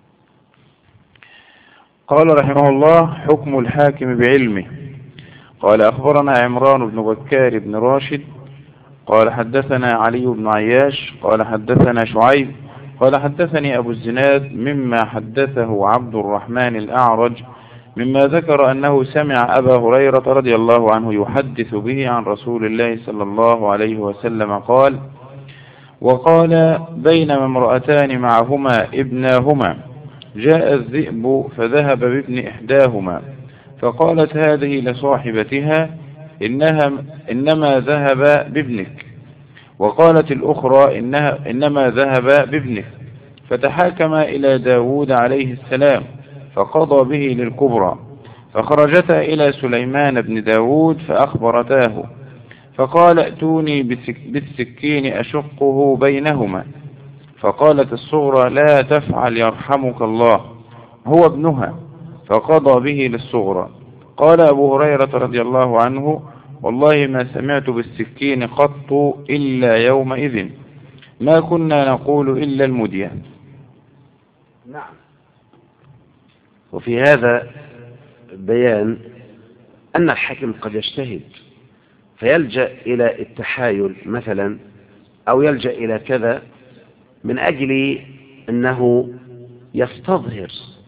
قال رحمه الله: حكم الحاكم بعلمه. قال أخبرنا عمران بن بكار بن راشد قال حدثنا علي بن عياش قال حدثنا شعيب قال حدثني أبو الزناد مما حدثه عبد الرحمن الأعرج مما ذكر أنه سمع أبا هريرة رضي الله عنه يحدث به عن رسول الله صلى الله عليه وسلم قال: وقال بينما امرأتان معهما ابناهما جاء الذئب فذهب بابن إحداهما فقالت هذه لصاحبتها إنما ذهب بابنك، وقالت الأخرى إنما ذهب بابنك، فتحاكما إلى داود عليه السلام فقضى به للكبرى، فخرجتا إلى سليمان بن داود فأخبرتاه فقال: ائتوني بالسكين أشقه بينهما. فقالت الصغرى: لا تفعل يرحمك الله، هو ابنها، فقضى به للصغرى. قال أبو هريرة رضي الله عنه: والله ما سمعت بالسكين قط إلا يومئذ، ما كنا نقول إلا المدية. نعم. وفي هذا بيان أن الحاكم قد يجتهد فيلجأ إلى التحايل مثلا، أو يلجأ إلى كذا من أجل أنه يستظهر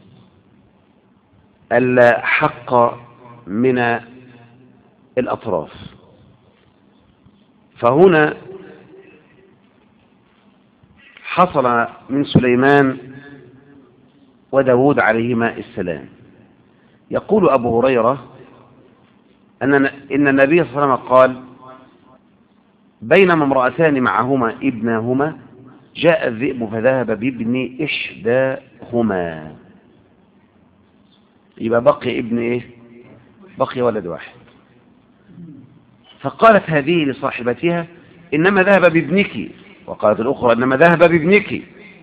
الحق من الأطراف. فهنا حصل من سليمان وداود عليهما السلام. يقول أبو هريرة إن النبي صلى الله عليه وسلم قال: بينما امرأتان معهما ابناهما جاء الذئب فذهب بابن إحداهما. يبقى بقي ابن إيه؟ بقي ولد واحد. فقالت هذه لصاحبتها: إنما ذهب بابنك، وقالت الأخرى: إنما ذهب بابنك.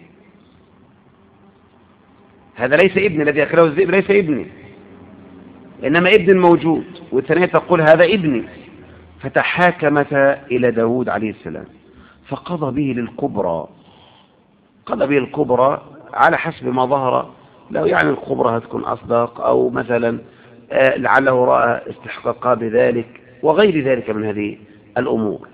هذا ليس ابن الذي أكله الذئب، ليس ابني، إنما ابن موجود. والثانية تقول: هذا ابني. فتحاكمتا إلى داود عليه السلام فقضى به للكبرى. قضى به الكبرى على حسب ما ظهر لو، يعني الكبرى هتكون أصدق، أو مثلا لعله رأى استحقاقها بذلك وغير ذلك من هذه الأمور.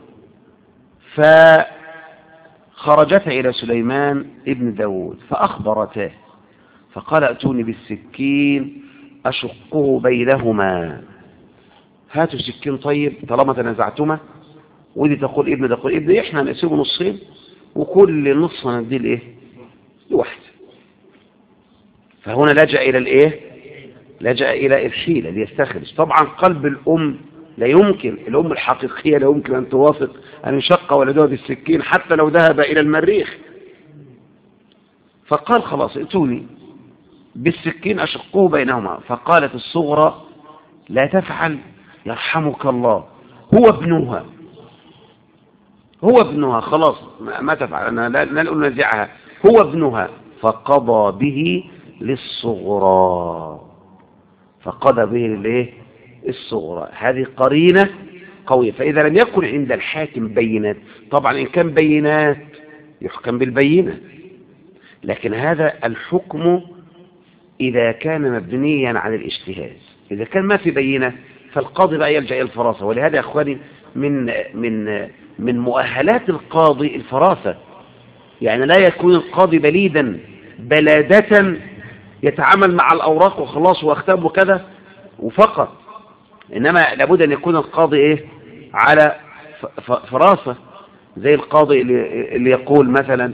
فخرجتا إلى سليمان ابن داود فأخبرته فقال: ائتوني بالسكين أشقه بينهما. هاتوا سكين طيب طالما تنازعتما، ودي تقول ابن تقول ابن، احنا نقسمه نصين وكل نص نديه الايه؟ لوحده. فهنا لجأ الى الايه؟ لجأ الى الحيلة ليستخرج. طبعا قلب الام لا يمكن، الام الحقيقية لا يمكن ان توافق ان يشق ولدها بالسكين حتى لو ذهب الى المريخ. فقال: خلاص ائتوني بالسكين أشقه بينهما. فقالت الصغرى: لا تفعل يرحمك الله، هو ابنها، هو ابنها، خلاص ما تفعل، أنا لا أنزعها، هو ابنها. فقضى به للصغرى، فقضى به للإيه؟ الصغرى. هذه قرينة قوية. فإذا لم يكن عند الحاكم بينات، طبعا إن كان بينات يحكم بالبينة، لكن هذا الحكم إذا كان مبنيا على الاجتهاد. إذا كان ما في بينة فالقاضي بقى يلجأ إلى الفراسة. ولهذا يا أخواني من مؤهلات القاضي الفراسة، يعني لا يكون القاضي بليدا بلادة يتعامل مع الأوراق وخلاص واختاب وكذا وفقط، إنما لابد أن يكون القاضي إيه؟ على فراسة، زي القاضي اللي يقول مثلا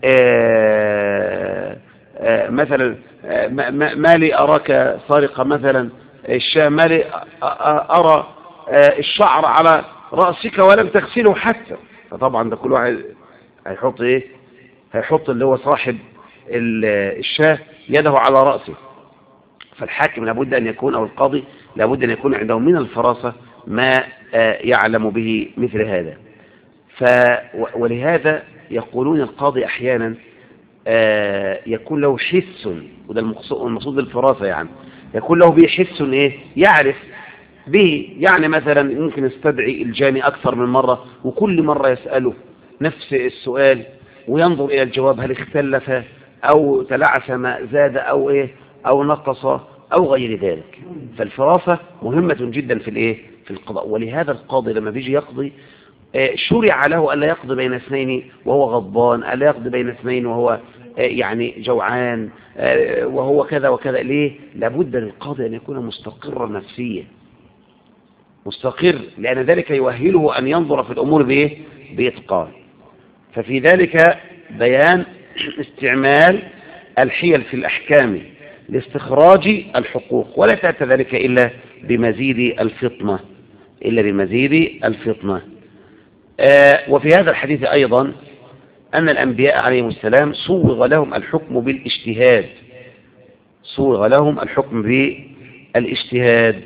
ما لي أراك سارقة مثلا الشاة، ما لي أرى الشعر على رأسك ولم تغسله حتى. فطبعا ده كل واحد هيحط ايه؟ هيحط اللي هو صاحب الشاة يده على رأسه. فالحاكم لابد أن يكون، أو القاضي لابد أن يكون عنده من الفراسة ما يعلم به مثل هذا. ولهذا يقولون القاضي أحيانا يكون له حس، وده المقصود بالفراسة، يعني يكون له به حس ايه؟ يعرف به. يعني مثلا ممكن يستدعي الجاني أكثر من مرة، وكل مرة يسأله نفس السؤال وينظر إلى الجواب، هل اختلف أو تلعث ما زاد أو إيه أو نقص أو غير ذلك. فالفراسة مهمة جدا في الإيه؟ في القضاء. ولهذا القاضي لما بيجي يقضي شرع له ألا يقضي بين اثنين وهو غضبان، ألا يقضي بين اثنين وهو يعني جوعان وهو كذا وكذا. ليه؟ لابد للقاضي أن يكون مستقرا نفسيا، مستقر، لأن ذلك يؤهله أن ينظر في الأمور بإيه؟ بإتقان. ففي ذلك بيان استعمال الحيل في الأحكام لاستخراج الحقوق، ولا تأتي ذلك إلا بمزيد الفطنة، وفي هذا الحديث أيضا أن الأنبياء عليهم السلام صوغ لهم الحكم بالاجتهاد،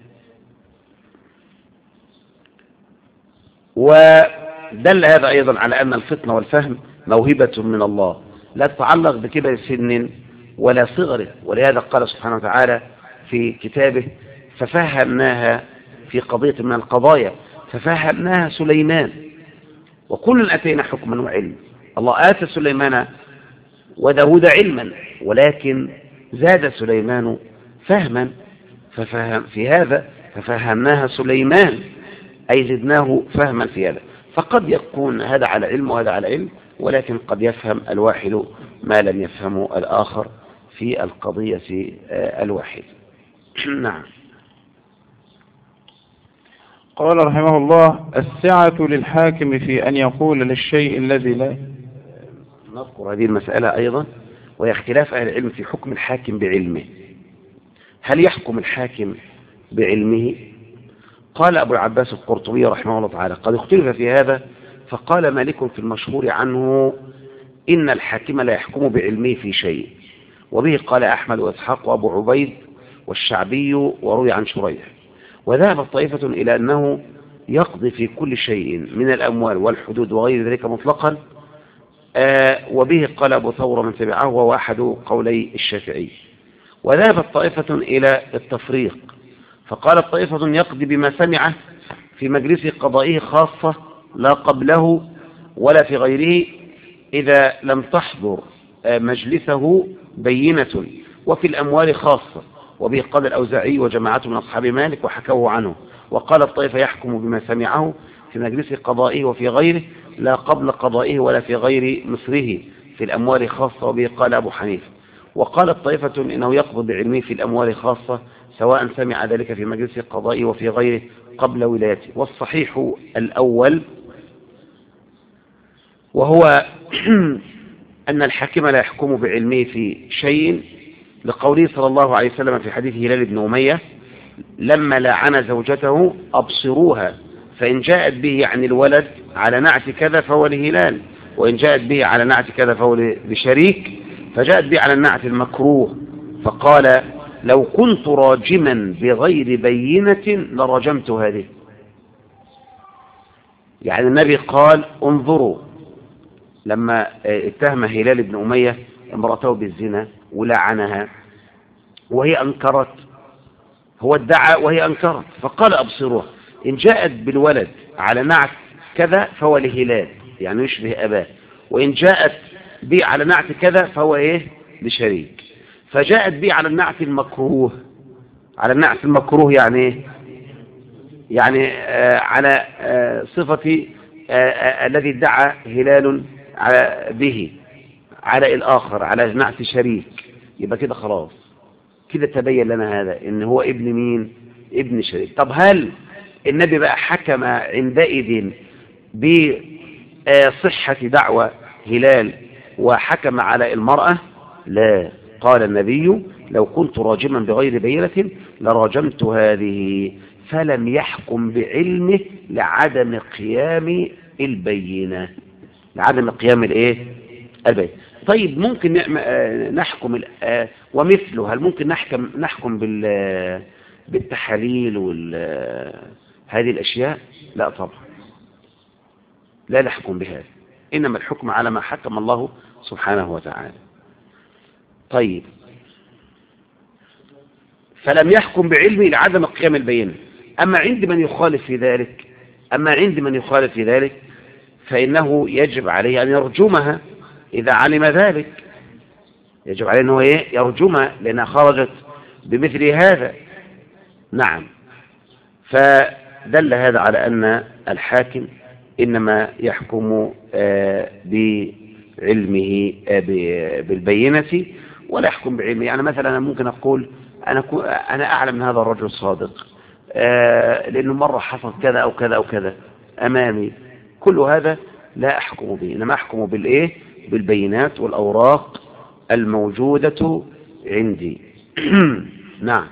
ودل هذا أيضا على أن الفطنة والفهم موهبة من الله، لا تتعلق بكبر سن ولا صغره. ولهذا قال سبحانه وتعالى في كتابه: ففهمناها، في قضية من القضايا ففهمناها سليمان وكل أتينا حكما وعلم. الله آتى سليمان وداود علما، ولكن زاد سليمان فهما، في هذا ففهمناها سليمان، أي زدناه فهما في هذا. فقد يكون هذا على علم وهذا على علم، ولكن قد يفهم الواحد ما لم يفهمه الآخر في القضية الواحدة. نعم. قال رحمه الله: السعة للحاكم في أن يقول للشيء الذي لا. نذكر هذه المسألة أيضا، وهي اختلاف أهل العلم في حكم الحاكم بعلمه. هل يحكم الحاكم بعلمه؟ قال أبو العباس القرطبي رحمه الله تعالى: قد اختلف في هذا، فقال مالك في المشهور عنه: إن الحاكم لا يحكم بعلمه في شيء. وبه قال أحمد وإسحاق وأبو عبيد والشعبي، وروي عن شريح. وذهب طائفة إلى أنه يقضي في كل شيء من الأموال والحدود وغير ذلك مطلقا، وبه قال أبو ثور من تبعه، وهو أحد قولي الشافعي. وذهبت طائفة إلى التفريق، فقالت طائفة يقضي بما سمعه في مجلس قضائه خاصة لا قبله ولا في غيره إذا لم تحضر مجلسه بينة، وفي الأموال خاصة. وبه قال الأوزاعي وجماعة من أصحاب مالك وحكوه عنه. وقال الطائفة يحكم بما سمعه في مجلس قضائه وفي غيره لا قبل قضائه ولا في غير مصره، في الأموال خاصة. وبه قال أبو حنيفة. وقال الطائفة إنه يقضي بعلمه في الأموال خاصة سواء سمع ذلك في مجلس قضائه وفي غيره قبل ولايته. والصحيح الأول، وهو أن الحاكم لا يحكم بعلمه في شيء، لقوله صلى الله عليه وسلم في حديث هلال بن أمية: لما لعن زوجته أبصروها، فإن جاءت به عن الولد على نعت كذا فهو لهلال، وإن جاءت به على نعت كذا فهو لشريك، فجاءت به على النعت المكروه، فقال: لو كنت راجما بغير بينة لرجمت هذه. يعني النبي قال: انظروا، لما اتهم هلال بن أمية امرأته بالزنا ولعنها وهي أنكرت، هو ادعى وهي أنكرت، فقال: أبصروها، إن جاءت بالولد على نعت كذا فهو لهلال، يعني يشبه أباه، وإن جاءت به على نعت كذا فهو إيه؟ لشريك. فجاءت به على النعت المكروه. على النعت المكروه يعني إيه؟ يعني على صفة الذي ادعى هلال به على الآخر، على نعت شريك. يبقى كده خلاص، كده تبين لنا هذا إن هو ابن مين؟ ابن شريك. طب هل النبي بقى حكم عندئذ بصحة دعوة هلال وحكم على المرأة؟ لا، قال النبي لو كنت راجما بغير بينة لراجمت هذه، فلم يحكم بعلمه لعدم قيام البينة، لعدم قيام الايه البينة. طيب ممكن نحكم ومثله، هل ممكن نحكم بالتحاليل هذه الأشياء؟ لا طبعا، لا نحكم بهذا، إنما الحكم على ما حكم الله سبحانه وتعالى. طيب، فلم يحكم بعلمه لعدم قيام البينة. أما عند من يخالف في ذلك فإنه يجب عليه أن يرجمها إذا علم ذلك، يجب عليه أنه يرجمها لأنها خرجت بمثل هذا. نعم، فدل هذا على أن الحاكم إنما يحكم بعلمه بالبينة ولا يحكم بعلمه. يعني مثلا أنا ممكن أقول أنا أعلم من هذا الرجل صادق لأنه مرة حصل كذا أو كذا أو كذا أمامي، كل هذا لا أحكم به، إنما أحكم بالبينات والأوراق الموجودة عندي. نعم.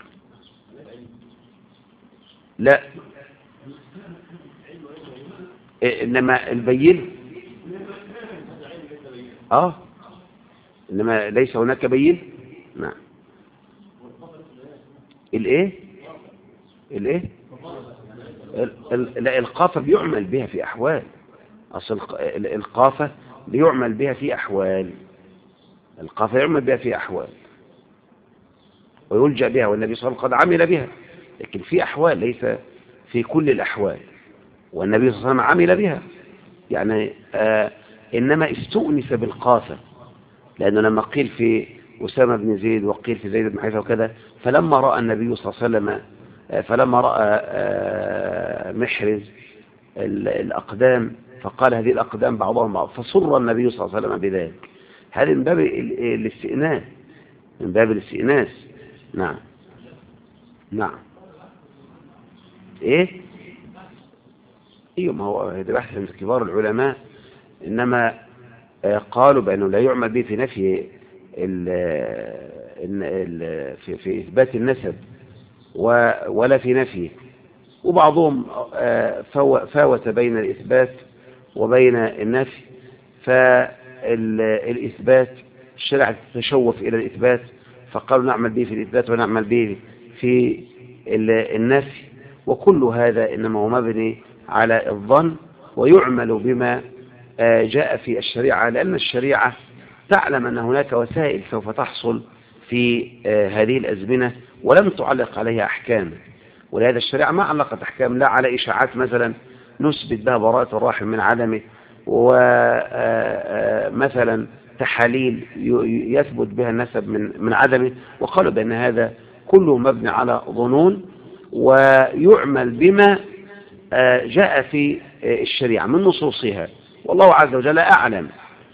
لا، إنما البين إنما ليس هناك بين. نعم. الإيه لا، القافة بيعمل بها في أحوال، أصل القافة بيعمل بها في أحوال، القافة يعمل بها في أحوال ويلجأ بها، والنبي صلى الله عليه وسلم قد عمل بها، لكن في أحوال ليس في كل الأحوال، والنبي صلى الله عليه وسلم عمل بها. يعني إنما استؤنس بالقافة، لأنه لما قيل في أسامة بن زيد وقيل في زيد بن حارثة وكذا، فلما رأى النبي صلى الله عليه وسلم فلما رأى محرز الأقدام فقال هذه الأقدام بعضهم بعض، فسر النبي صلى الله عليه وسلم بذلك. هذا من باب الاستئناس، من باب الاستئناس. نعم. نعم. ايه ما هو هذا بحث من كبار العلماء، انما قالوا بانه لا يعمل به في نفي في اثبات النسب ولا في نفيه، وبعضهم فاوت بين الاثبات وبين النفي، فالاثبات الشريعه تتشوف الى الاثبات، فقالوا نعمل به في الاثبات ونعمل به في النفي، وكل هذا انما هو مبني على الظن، ويعمل بما جاء في الشريعة، لأن الشريعة تعلم أن هناك وسائل سوف تحصل في هذه الأزمنة ولم تعلق عليها أحكام، ولهذا الشريعة ما علقت أحكام لا على إشاعات مثلا نثبت بها براءة الراحم من عدمه، ومثلا تحاليل يثبت بها النسب من عدمه، وقالوا بأن هذا كله مبني على ظنون، ويعمل بما جاء في الشريعة من نصوصها، والله عز وجل أعلم،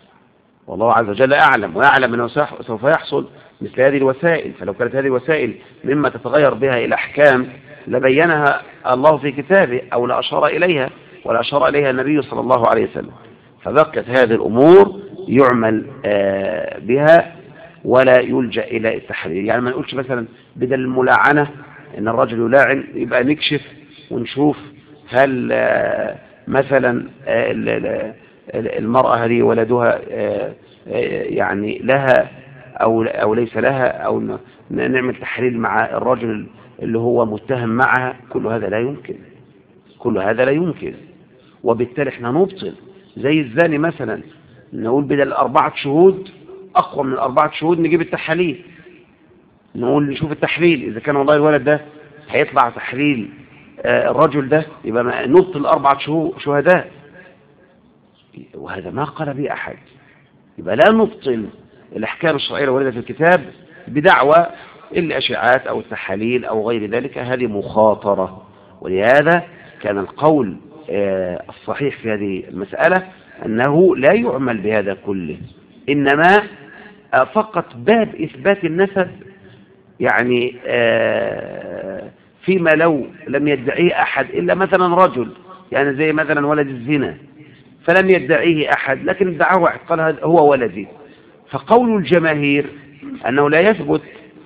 ويعلم أنه سوف يحصل مثل هذه الوسائل. فلو كانت هذه الوسائل مما تتغير بها إلى أحكام لبينها الله في كتابه، أو لأشار إليها ولا أشار إليها النبي صلى الله عليه وسلم، فبقت هذه الأمور يعمل بها ولا يلجأ إلى التحرير. يعني ما نقولش مثلا بدل الملاعنة إن الرجل يلاعن، يبقى نكشف ونشوف هل مثلا المرأة هذه ولدها يعني لها أو ليس لها، أو نعمل تحليل مع الرجل اللي هو متهم معها. كل هذا لا يمكن، وبالتالي احنا نبطل. زي الزاني مثلا، نقول بدل 4 شهود أقوى من 4 شهود نجيب التحاليل، نقول نشوف التحليل إذا كان والله الولد ده هيطلع تحليل الرجل ده، يبقى نبطل 4 شهداء، وهذا ما قال به أحد. يبقى لا نبطل الأحكام الشرعية الواردة في الكتاب بدعوى الأشعاعات أو التحاليل أو غير ذلك، هذه مخاطرة. ولهذا كان القول الصحيح في هذه المسألة أنه لا يعمل بهذا كله، إنما فقط باب إثبات النسب يعني فيما لو لم يدعيه أحد إلا مثلا رجل، يعني زي مثلا ولد الزنا، فلم يدعيه أحد لكن ادعاه واحد قال هذا هو ولدي، فقول الجماهير أنه لا يثبت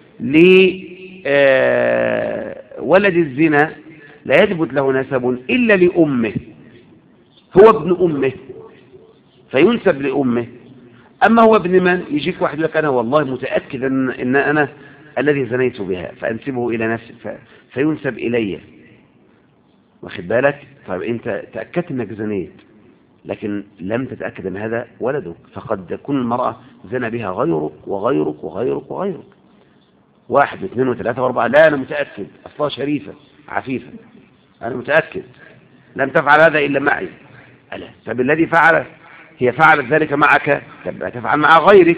لولد الزنا، لا يثبت له نسب إلا لأمه، هو ابن أمه فينسب لأمه. أما هو ابن من؟ يجيك واحد لك أنا والله متأكد إن أنا الذي زنيت بها، فأنسبه إلى نفسي فينسب إلي، واخد بالك؟ طيب أنت تأكدت أنك زنيت لكن لم تتأكد أن هذا ولدك، فقد تكون المرأة زنى بها غيرك وغيرك وغيرك وغيرك، واحد واثنين وثلاثة واربعة، لا أنا متأكد أصلها شريفة عفيفة، أنا متأكد لم تفعل هذا إلا معي. ألا طب الذي فعل، هي فعلت ذلك معك، تبقى تفعل مع غيرك.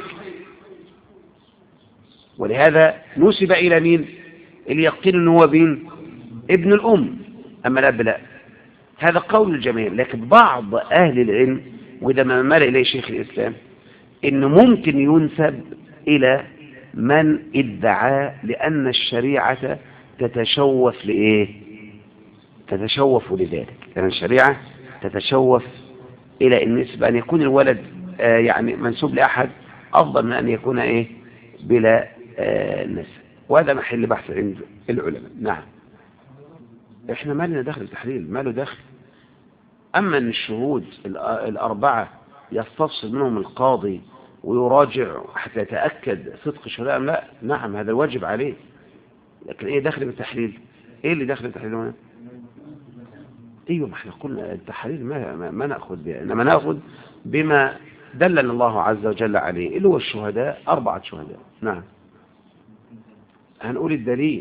ولهذا نسب إلى مين؟ اللي يقين أنه هو بين ابن الأم، أما الأب لا. هذا قول الجماهير، لكن بعض أهل العلم وإذا ما مال إليه شيخ الإسلام إنه ممكن ينسب إلى من ادعى، لأن الشريعة تتشوف لإيه؟ تتشوف لذلك، لأن الشريعة تتشوف إلى النسبة أن يكون الولد يعني منسوب لأحد أفضل من أن يكون إيه؟ بلا نسب. وهذا محل بحث عند العلماء. نعم، إحنا ما لنا دخل التحليل، ما له دخل. أما أن الشهود الأربعة يستفصل منهم القاضي ويراجع حتى يتأكد صدق شهدائهم، لا، نعم هذا الواجب عليه، لكن إيه دخل بالتحليل؟ إيه اللي دخل التحليل هنا؟ ايوه، ما احنا قلنا التحاليل ما ناخذ بها، انما ناخذ بما دلنا الله عز وجل عليه اللي هو الشهداء، 4 شهداء. نعم، هنقول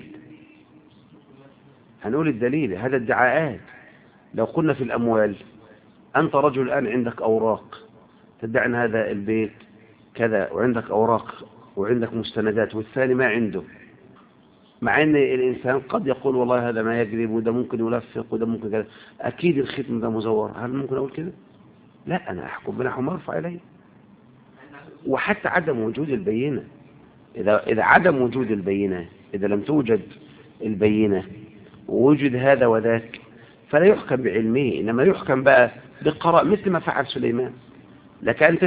الدليل هذا ادعاءات. لو قلنا في الاموال، انت رجل الان عندك اوراق تدعي ان هذا البيت كذا، وعندك اوراق وعندك مستندات، والثاني ما عنده، مع ان الانسان قد يقول والله هذا ما يكذب، وده ممكن يلفق، وده ممكن كذا، اكيد الختم ده مزور، هل ممكن اقول كده؟ لا، انا احكم بنحو ما ارفع اليه. وحتى عدم وجود البينه، اذا عدم وجود البينه، اذا لم توجد البينه ووجد هذا وذاك، فلا يحكم بعلمه، انما يحكم بقى بالقراء، مثل ما فعل سليمان. لك ان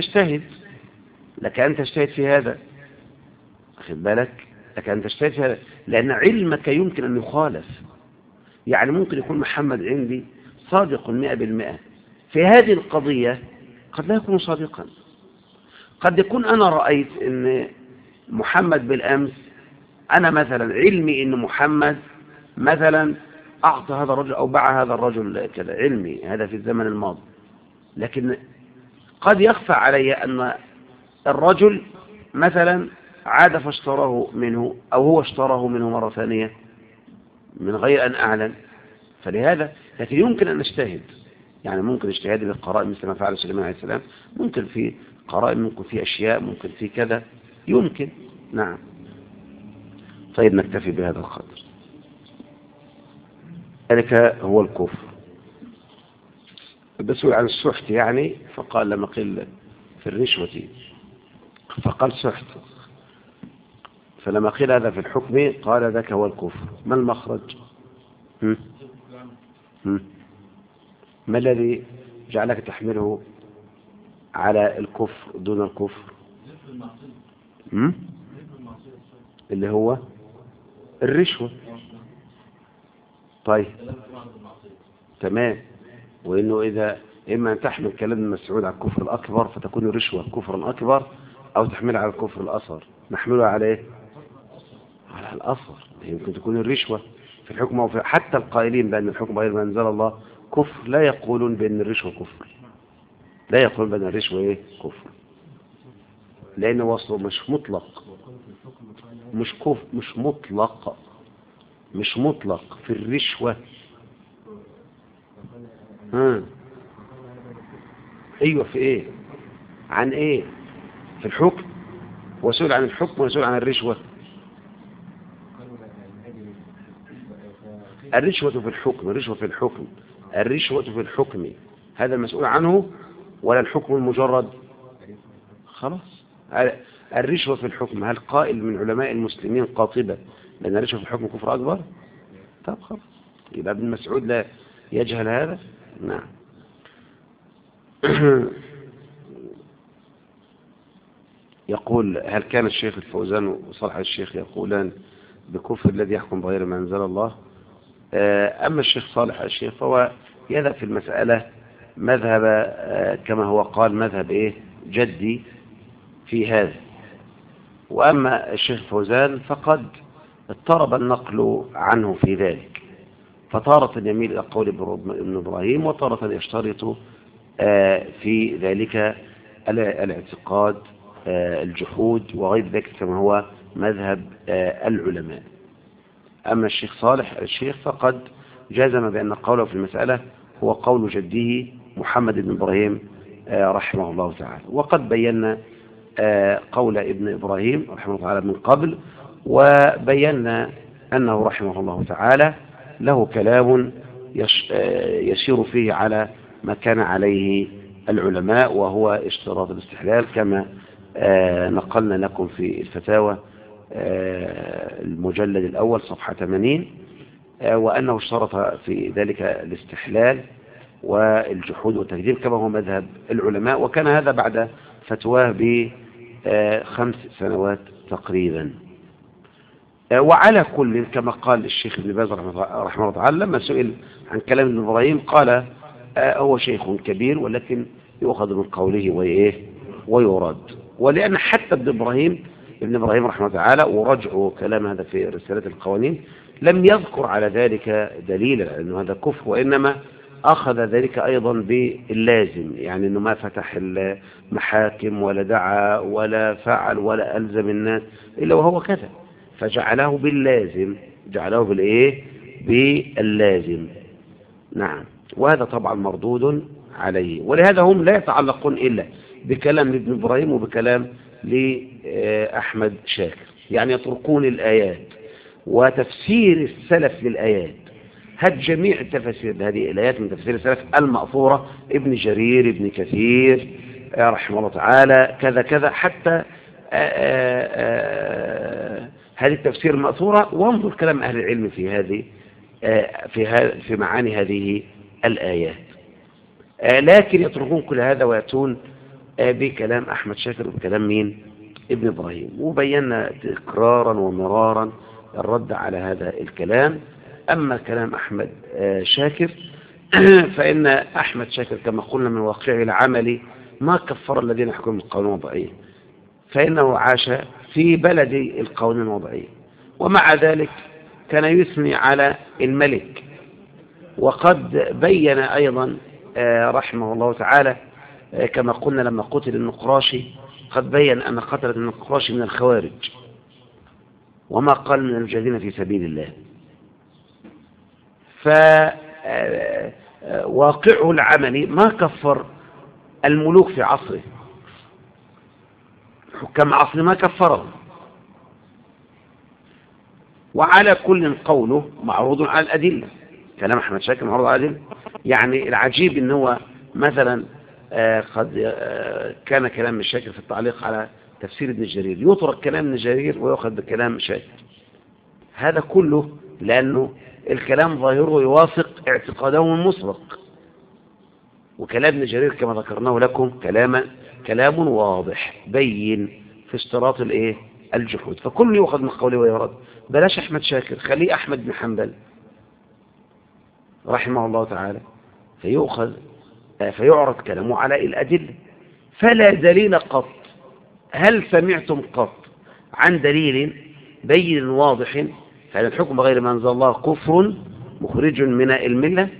تجتهد في هذا، واخد بالك؟ لك أن تجتهد في هذا، لأن علمك يمكن أن يخالف. يعني ممكن يكون محمد عندي صادق 100%، في هذه القضية قد لا يكون صادقا. قد يكون أنا رأيت أن محمد بالأمس، أنا مثلا علمي أن محمد مثلا أعطى هذا الرجل أو باع هذا الرجل كذا، علمي هذا في الزمن الماضي، لكن قد يخفى علي أن الرجل مثلا عاد فاشتراه منه، أو هو اشتراه منه مرة ثانية من غير أن أعلن. فلهذا لكن يمكن أن نجتهد، يعني ممكن اجتهاد بالقرائن مثل ما فعل سليمان عليه السلام، ممكن في قرائن، ممكن في أشياء، ممكن في كذا، يمكن. نعم. طيب نكتفي بهذا القدر. ذلك هو الكفر. بسئل عن السحت يعني، فقال لما قيل في الرشوة فقال سحت، فلما قيل هذا في الحكم قال ذاك هو الكفر. ما المخرج؟ ما الذي جعلك تحمله على الكفر دون الكفر؟ اللي هو الرشوة. طيب تمام. وإنه إذا إما أن تحمل كلام المسعود على الكفر الأكبر فتكون الرشوة كفرا أكبر، أو تحملها على الكفر الأصغر. نحملها على إيه؟ على الأصغر. يمكن تكون الرشوة في الحكم، أو في حتى القائلين بأن الحكم غير ما أنزل الله كفر لا يقولون بأن الرشوة كفر، لا يقولون بأن الرشوة إيه؟ كفر، لأنه وصله مش مطلق، مش كفر، مش مطلق في الرشوة. ايوه، في ايه؟ عن ايه؟ في الحكم، وسئل عن الحكم وسئل عن الرشوة. الرشوة في الحكم، الرشوة في الحكم هذا المسؤول عنه، ولا الحكم المجرد؟ خلاص، الرشوة في الحكم. هل قائل من علماء المسلمين قاطبة لأن الرشوة في الحكم كفر أكبر؟ طب خلاص، يبقى ابن مسعود لا يجهل هذا. نعم. يقول: هل كان الشيخ الفوزان وصالح الشيخ يقولان بكفر الذي يحكم بغير ما أنزل الله؟ أما الشيخ صالح الشيخ فهو يذهب في المسألة مذهب كما هو قال مذهب جدي في هذا. وأما الشيخ فوزان فقد اضطرب النقل عنه في ذلك، فتارة يميل إلى قول ابن إبراهيم، وتارة يشترط في ذلك الاعتقاد الجحود وغير ذلك كما هو مذهب العلماء. أما الشيخ صالح الشيخ فقد جازم بأن قوله في المسألة هو قول جده محمد بن إبراهيم رحمه الله تعالى. وقد بينا قول ابن إبراهيم رحمه الله تعالى من قبل، وبينا أنه رحمه الله تعالى له كلام يسير فيه على ما كان عليه العلماء، وهو اشتراط الاستحلال كما نقلنا لكم في الفتاوى المجلد الأول صفحة 80، وأنه اشترط في ذلك الاستحلال والجحود والتكذيب كما هو مذهب العلماء، وكان هذا بعد فتواه ب5 سنوات تقريبا. وعلى كل كما قال الشيخ ابن باز رحمه الله تعالى لما سئل عن كلام ابن إبراهيم قال هو شيخ كبير ولكن يؤخذ من قوله ويرد. ولأن حتى ابن إبراهيم رحمه الله تعالى، ورجعوا كلام هذا في رسالة القوانين، لم يذكر على ذلك دليلا لأنه هذا كفر، وإنما أخذ ذلك أيضا باللازم، يعني أنه ما فتح المحاكم ولا دعا ولا فعل ولا ألزم الناس إلا وهو كذا، فجعله باللازم، جعله باللازم. نعم. وهذا طبعا مردود عليه، ولهذا هم لا يتعلقون إلا بكلام ابن إبراهيم وبكلام لأحمد شاكر، يعني يتركون الآيات وتفسير السلف للآيات. هذه جميع التفاسير هذه الآيات من تفسير السلف المأثورة، ابن جرير، ابن كثير رحمه الله تعالى، كذا كذا، حتى هذه التفسير المأثورة. وانظر كلام أهل العلم في هذه في معاني هذه الآيات. لكن يتركون كل هذا ويأتون بكلام أحمد شاكر وبكلام مين؟ ابن إبراهيم. وبينا تكرارا ومرارا الرد على هذا الكلام. أما كلام أحمد شاكر فإن أحمد شاكر كما قلنا من واقعه العملي ما كفر الذين يحكمون بالقوانين الوضعية، فإنه عاش في بلد القوانين الوضعية، ومع ذلك كان يثني على الملك. وقد بين أيضا رحمه الله تعالى كما قلنا لما قتل النقراشي، قد بين أن قتلة النقراشي من الخوارج، وما قال من المجاهدين في سبيل الله. فواقعه العملي ما كفر الملوك في عصره، حكام عصره ما كفرهم. وعلى كل قوله معروض على الأدلة، كلام أحمد شاكر معروض على الأدلة. يعني العجيب إن هو مثلا قد كان كلام الشاكر في التعليق على تفسير ابن جرير يترك كلام ابن جرير ويأخذ بكلام شاكر. هذا كله لأنه الكلام ظاهره يوافق اعتقادهم المسبق، وكلام ابن جرير كما ذكرناه لكم كلام واضح بين في اشتراط الجحود، فكل يؤخذ من قوله ويرد. بلاش أحمد شاكر، خليه أحمد بن حنبل رحمه الله تعالى، فيعرض كلامه على الأدلة. فلا دليل قط. هل سمعتم قط عن دليل بين واضح فإن الحكم غير ما أنزل الله كفر مخرج من الملة؟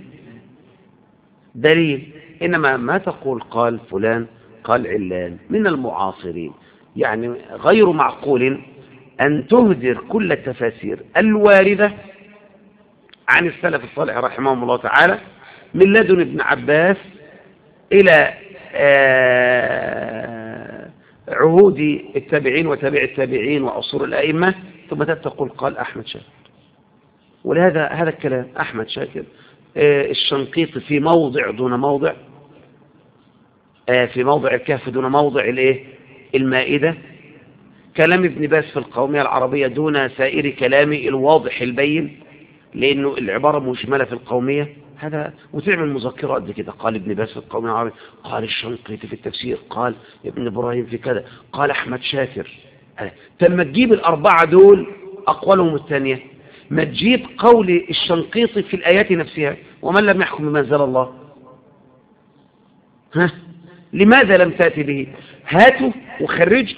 دليل. إنما ما تقول قال فلان قال علان من المعاصرين، يعني غير معقول أن تهدر كل التفاسير الواردة عن السلف الصالح رحمهم الله تعالى من لدن ابن عباس إلى عهود التابعين وتابع التابعين وعصور الأئمة، ثم تقول قال أحمد شاكر. ولهذا هذا الكلام أحمد شاكر الشنقيطي في موضع دون موضع، في موضع الكهف دون موضع المائدة، كلام ابن باز في القومية العربية دون سائر كلام الواضح البين، لأنه العبارة مجملة في القومية هذا، وتعمل مذكرات دي كده، قال ابن باز في القومية العربية، قال الشنقيطي في التفسير، قال ابن إبراهيم في كذا، قال أحمد شاكر. تم تجيب الأربعة دول أقوالهم الثانية، ما تجيب قول الشنقيطي في الآيات نفسها ومن لم يحكم بما أنزل الله. ها لماذا لم تأتي به؟ هاته وخرج.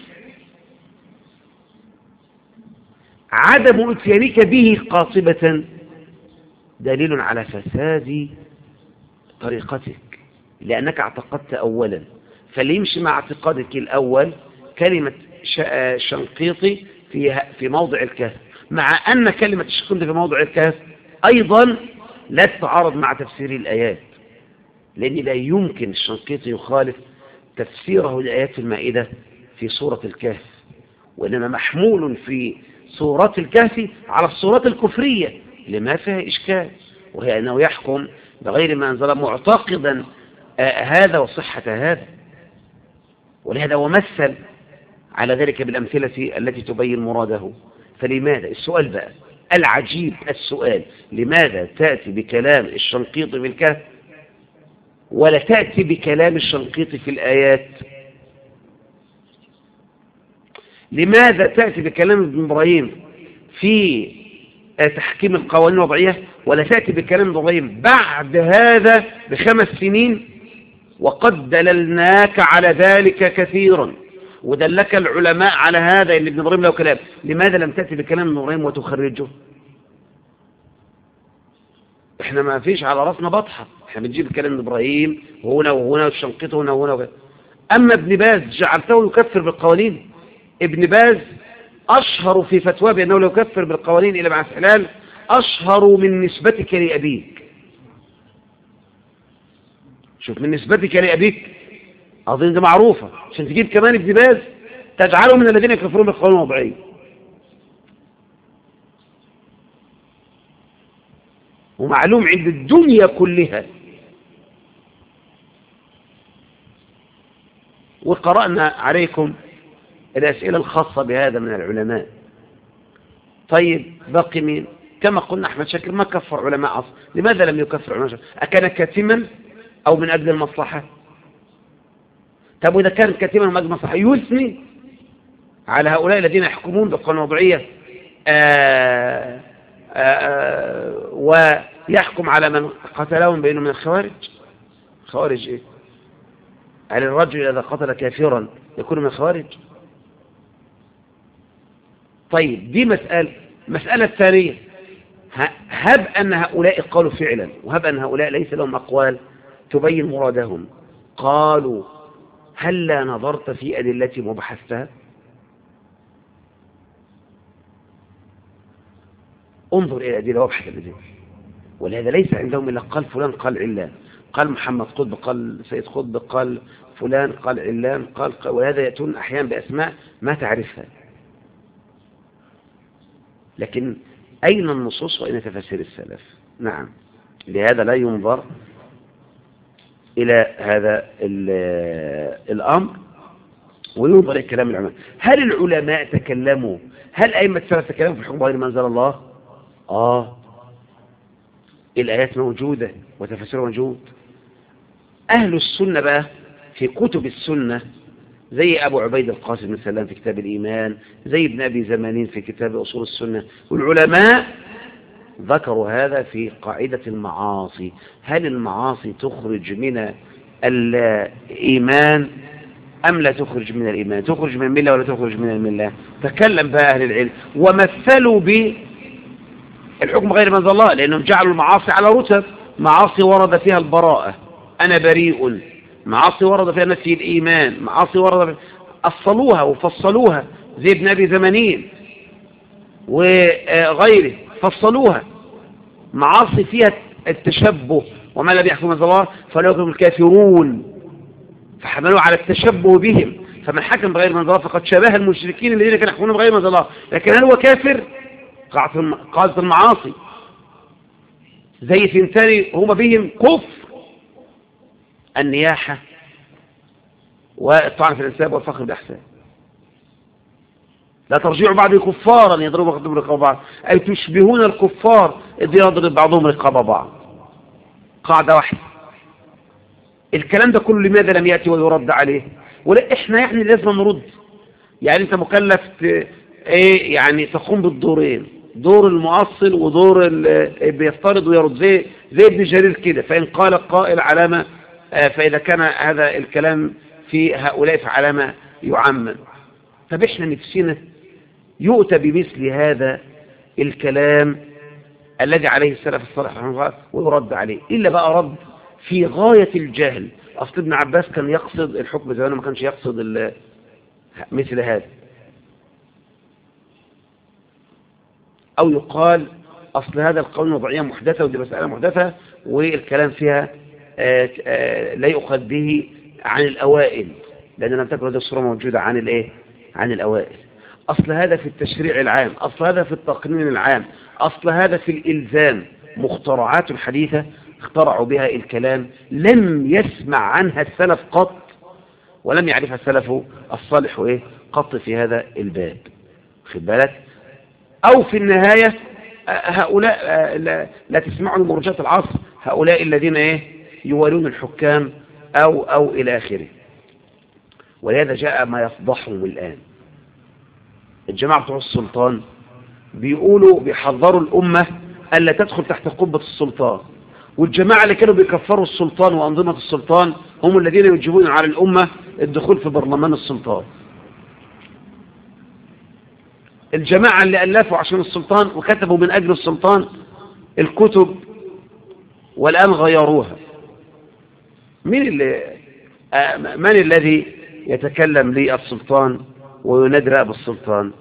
عدم اتيانك به قاطبة دليل على فساد طريقتك، لأنك اعتقدت أولا، فاللي يمشي مع اعتقادك الأول كلمة شنقيطي في موضع الكهف، مع أن كلمة الشنقيطي في موضع الكهف أيضا لا تتعارض مع تفسير الآيات، لأن لا يمكن الشنقيطي يخالف تفسيره لآيات المائدة في سورة الكهف، وإنما محمول في سورة الكهف على الصورات الكفرية لما فيها إشكال، وهي أنه يحكم بغير ما أنزل معتقدا هذا وصحة هذا. ولهذا ومثل على ذلك بالأمثلة التي تبين مراده. فلماذا السؤال بقى العجيب، السؤال لماذا تأتي بكلام الشنقيطي في الكهف ولا تأتي بكلام الشنقيطي في الآيات؟ لماذا تأتي بكلام ابن إبراهيم في تحكيم القوانين الوضعية ولا تأتي بكلام ابن إبراهيم بعد هذا ب5 سنين؟ وقد دللناك على ذلك كثيرا، ودلك العلماء على هذا اللي ابن إبراهيم له كلام. لماذا لم تأتي بكلام ابن إبراهيم وتخرجه؟ احنا ما فيش على راسنا بطحة، احنا بنجيب كلام ابن إبراهيم وهنا وهنا والشنقيطي هنا وهنا وهنا. أما ابن باز جعلته يكفر بالقوانين. ابن باز أشهر في فتواه بأنه لو يكفر بالقوانين إلى مع استحلال أشهر من نسبتك لأبيك. شوف، من نسبتك لأبيك، أظن ده معروفة، عشان تجيب كمان ابن باز تجعله من الذين يكفرون بالقوانين الوضعية. ومعلوم عند الدنيا كلها. وقرأنا عليكم الأسئلة الخاصة بهذا من العلماء. طيب باقي مين؟ كما قلنا أحمد شاكر ما كفر علماء عصر. لماذا لم يكفر علماء شاكر؟ أكان كاتما أو من أجل المصلحة؟ طب وإذا كان كاتما من أجل المصلحة يثني على هؤلاء الذين يحكمون بالقوانين الوضعية ويحكم على من قتلهم بأنه من الخوارج. خوارج إيه؟ هل الرجل إذا قتل كافرا يكون من الخوارج؟ طيب دي مسألة ثانية. هب أن هؤلاء قالوا فعلا، وهب أن هؤلاء ليس لهم أقوال تبين مرادهم، قالوا هل لا نظرت في أدلتهم وبحثتها؟ انظر إلى الأدلة وابحث الأدلة. ولهذا ليس عندهم إلا قال فلان قال علان، قال محمد قطب قال سيد قطب قال فلان قال علان قال، وهذا يأتون أحيانا بأسماء ما تعرفها. لكن أين النصوص وأين تفسير السلف؟ نعم، لهذا لا ينظر إلى هذا الأمر وينظر إلى كلام العلماء. هل العلماء تكلموا؟ هل أئمة السلف تكلموا في حكم غير ما أنزل الله؟ الآيات موجودة وتفسيرها موجود. أهل السنة بقى في كتب السنة زي أبو عبيد القاسم بن سلام في كتاب الإيمان، زي ابن أبي زمانين في كتاب أصول السنة، والعلماء ذكروا هذا في قاعدة المعاصي. هل المعاصي تخرج من الإيمان أم لا تخرج من الإيمان؟ تخرج من الملة ولا تخرج من الملة؟ تكلم بقى أهل العلم ومثلوا بالحكم غير ما أنزل الله، لأنهم جعلوا المعاصي على رتب. معاصي ورد فيها البراءة، أنا بريء، معاصي ورد فيها نفي الإيمان، معاصي ورد أصلوها وفصلوها زي ابن أبي زمانين وغيره فصلوها. معاصي فيها التشبه، وما لم يحكم الله فلا يكون الكافرون، فحملوا على التشبه بهم. فمن حكم بغير ما أنزل الله فقد شبه المشركين الذين كانوا يحكمون بغير ما أنزل الله. لكن هل هو كافر؟ قاعدة المعاصي زي ثنتان هما بهم كفر: النياحة والطعن في الانساب والفخر بالأحساب. لا ترجعوا بعد كفارا يضربوا بعضكم رقاب بعض، أي تشبهون الكفار إذ يضرب بعضهم رقاب بعض، قاعدة واحدة. الكلام ده كله لماذا لم يأتي ويرد عليه؟ ولا إحنا يعني لازم نرد؟ يعني أنت مكلف إيه يعني تقوم بالدورين، دور المؤصل ودور بيفترض ويرد، زي ابن جرير كده. فإن قال قائل علامة، فإذا كان هذا الكلام في هؤلاء فعلامة يعمم. طب إحنا نفسنا يؤتى بمثل هذا الكلام الذي عليه السلف الصالح رحمه الله ويرد عليه، إلا بقى رد في غاية الجهل. أصل ابن عباس كان يقصد الحكم زمان، ما كانش يقصد مثل هذا. أو يقال أصل هذا القول وضعية محدثة ودي مسألة محدثة والكلام فيها لا يؤخذ به عن الأوائل، لأن لم تكن هذه الصورة موجودة عن الأوائل. أصل هذا في التشريع العام، أصل هذا في التقنين العام، أصل هذا في الإلزام. مخترعات حديثة اخترعوا بها الكلام لم يسمع عنها السلف قط، ولم يعرفها السلف الصالح قط في هذا الباب. خد بالك؟ أو في النهاية هؤلاء لا تسمعوا لمرجات العصر، هؤلاء الذين يوالون الحكام أو إلى آخره. ولهذا جاء ما يفضحهم الآن. الجماعة بتوع السلطان بيحذروا الأمة ألا تدخل تحت قبة السلطان، والجماعة اللي كانوا بيكفروا السلطان وأنظمة السلطان هم الذين يوجبون على الأمة الدخول في برلمان السلطان. الجماعة اللي ألفوا عشان السلطان وكتبوا من أجل السلطان الكتب والآن غيروها. من الذي يتكلم للسلطان وينادي رأب السلطان؟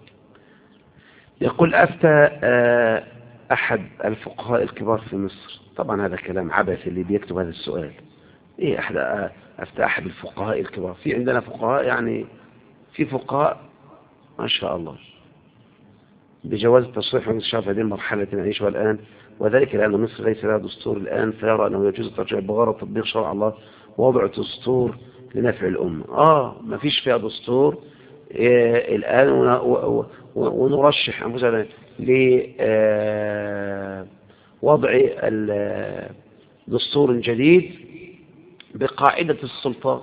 يقول أفتى أحد الفقهاء الكبار في مصر. طبعا هذا كلام عبثي اللي بيكتب هذا السؤال. إيه أفتى أحد الفقهاء الكبار؟ في عندنا فقهاء، يعني في فقهاء ما شاء الله بجواز التصريح من الشعب هذه المرحلة نعيشها الآن، وذلك لأن مصر ليس لها دستور الآن، فيرى أنه يجوز الترجيع بغرض تطبيق شرع الله ووضع دستور لنفع الأمة. ما فيش فيها دستور الآن، ونرشح أنفسنا لوضع دستور جديد بقاعدة السلطان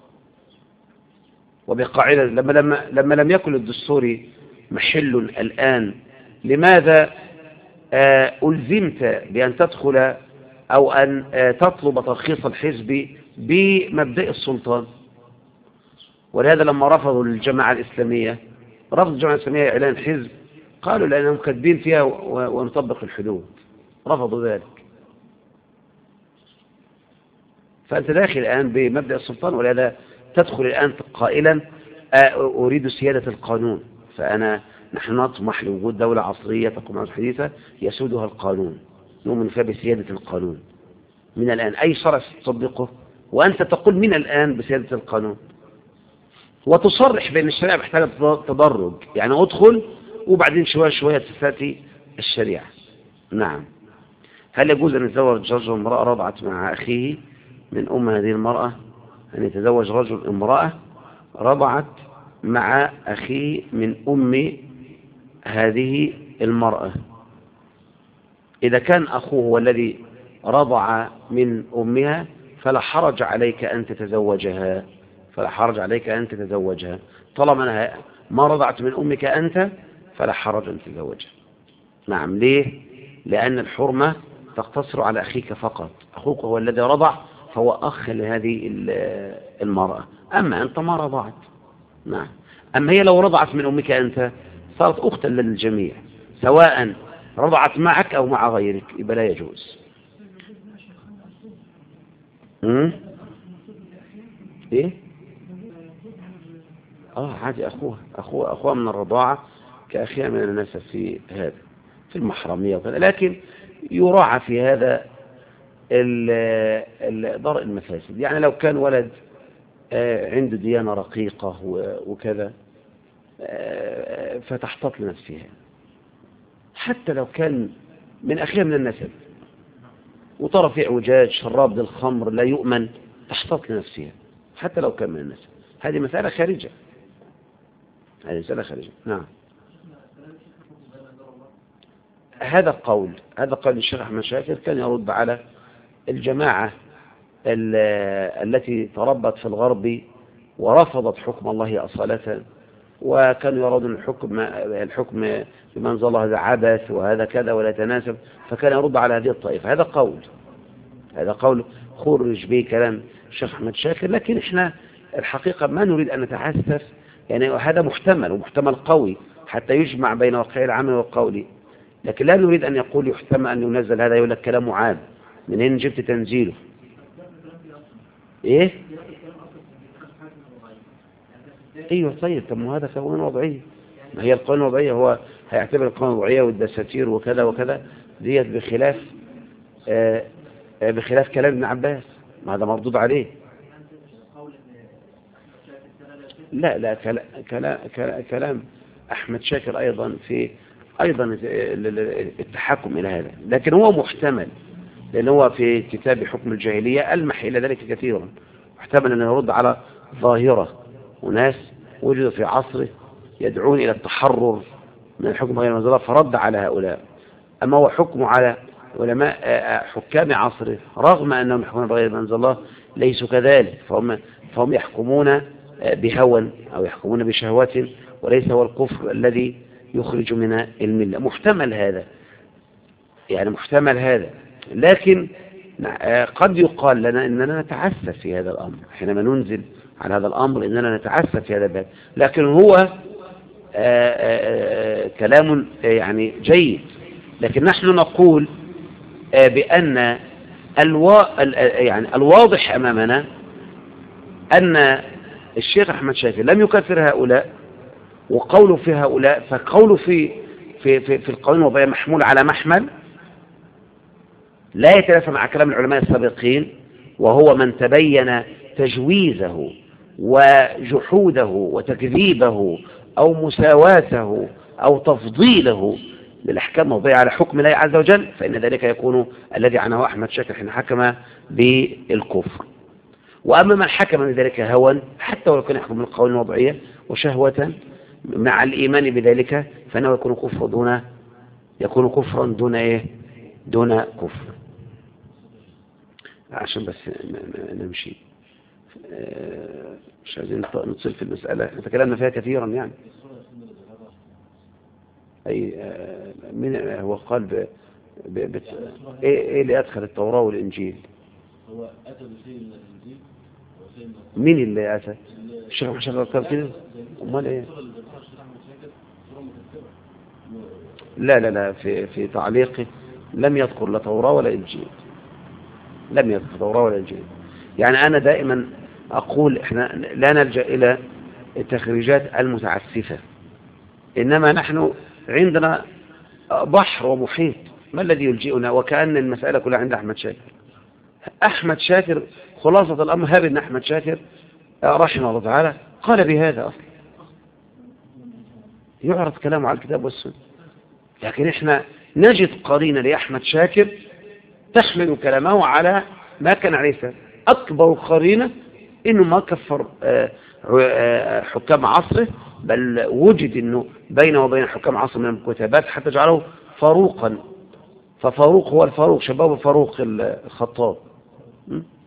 وبقاعدة لما لم يكن الدستور محل الآن، لماذا ألزمت بأن تدخل أو أن تطلب ترخيص الحزب بمبدأ السلطان؟ ولهذا لما رفضوا الجماعة الإسلامية، رفض الجماعة الإسلامية إعلان حزب، قالوا لأنهم كاتبين فيها ونطبق الحدود، رفضوا ذلك. فأنت داخل الآن بمبدأ السلطان، ولهذا تدخل الآن قائلا أريد سيادة القانون. نحن نطمح لوجود دولة عصرية تقوم على الحديثة يسودها القانون، نؤمن فيها بسيادة القانون من الآن. أي شرع تطبقه وأنت تقول من الآن بسيادة القانون، وتصرح بأن الشريعة محتاجة تدرج، يعني أدخل وبعدين شوية شوية تفاتي الشريعة. نعم. هل يجوز أن يتزوج رجل امرأة رضعت مع أخيه من أم هذه المرأة؟ أن يتزوج رجل امرأة رضعت مع أخيه من أم هذه المرأة. إذا كان أخوه هو الذي رضع من أمها فلا حرج عليك أن تتزوجها، فلا حرج عليك أن تتزوجها. طالما ما رضعت من أمك أنت فلا حرج أن تتزوجها. نعم. ليه؟ لأن الحرمة تقتصر على أخيك فقط. أخوك هو الذي رضع فهو أخ لهذه المرأة، أما أنت ما رضعت. نعم. أما هي لو رضعت من أمك أنت صارت أختا للجميع، سواء رضعت معك أو مع غيرك، يبقى لا يجوز. إيه؟ عادي، أخوها من الرضاعة كأخيها من الناس في هذا، في المحرمية وكذا، لكن يراعى في هذا درء المفاسد. يعني لو كان ولد عنده ديانة رقيقة وكذا فتحتاط لنفسها، حتى لو كان من أخيها من النسب وترى في اعوجاج شراب للخمر لا يؤمن، تحتاط لنفسها حتى لو كان من النسب. هذه مسألة خارجة، هذه مسألة خارجة. نعم. هذا قول الشيخ أحمد شاكر كان يرد على الجماعة التي تربت في الغرب ورفضت حكم الله أصالة، وكانوا يرون الحكم بما أنزل الله هذا عبث وهذا كذا ولا يتناسب، فكان يرد على هذه الطائفة. هذا قول خرج به كلام الشيخ أحمد شاكر، لكن احنا الحقيقة ما نريد أن نتعسف، يعني هذا محتمل ومحتمل قوي حتى يجمع بين واقع العمل والقول، لكن لا نريد أن يقول يحتمل أن ينزل هذا، يقول لك كلامه عام، منين جبت تنزيله؟ ايه؟ ايوه طيب، طب ما هذا قوانين وضعيه، ما هي القوانين الوضعيه هو هيعتبر القوانين الوضعيه والدساتير وكذا وكذا ديت بخلاف كلام ابن عباس، ما هذا مردود عليه. لا كلام أحمد شاكر أيضا في التحكم إلى هذا، لكن هو محتمل، لأن هو في كتاب حكم الجاهلية ألمح إلى ذلك كثيرا، محتمل أن يرد على ظاهرة وناس وجدوا في عصره يدعون إلى التحرر من الحكم غير المنزل فرد على هؤلاء. أما هو حكم على علماء حكام عصره رغم أنهم يحكمون بغير منزل الله ليسوا كذلك، فهم يحكمون بهوى أو يحكمون بشهوات، وليس هو الكفر الذي يخرج من الملة. محتمل هذا، لكن قد يقال لنا إننا نتعسف في هذا الأمر حينما ننزل على هذا الأمر، إننا نتعسف في هذا الباب، لكن هو كلام يعني جيد. لكن نحن نقول بأن الواضح أمامنا أن الشيخ أحمد شاكر لم يكفر هؤلاء، وقوله في هؤلاء فقوله في القوانين الوضعية محمول على محمل لا يتنافى مع كلام العلماء السابقين، وهو من تبين تجويزه وجحوده وتكذيبه أو مساواته أو تفضيله للأحكام الوضعية على حكم الله عز وجل، فإن ذلك يكون الذي عنه أحمد شاكر حين حكم بالكفر. وأما من حكم بذلك هوى حتى ولو كان يحكم بالقوانين الوضعية وشهوة مع الإيمان بذلك، فإنه يكون كفرا دون كفر. عشان بس نمشي، مش عايزين نتصل في المسألة، تكلمنا فيها كثيرا يعني. أي من هو قال إيه اللي أدخل التوراة والإنجيل؟ هو أتى بشيء من الإنجيل وشيء من مين اللي أتى؟ الشيخ أحمد شاكر قال كده؟ أمال إيه؟ لا في تعليقه لم يذكر لا توراة ولا إنجيل، لم يذكر توراة ولا إنجيل. يعني أنا دائما أقول إحنا لا نلجأ إلى التخريجات المتعسفة، إنما نحن عندنا بحر ومحيط، ما الذي يلجئنا؟ وكأن المسألة كلها عند أحمد شاكر خلاصة الأمر هذا، أن أحمد شاكر رحمه الله تعالى قال بهذا أصلا، يعرض كلامه على الكتاب والسنة، لكن إحنا نجد قرينة لأحمد شاكر تحمل كلامه على ما كان عليه السلام. أكبر قرينة إنه ما كفر حكام عصره، بل وجد إنه بينه وبين حكام عصره من الكتابات حتى جعله فاروقا، ففاروق هو الفاروق، شباب فاروق الخطاب.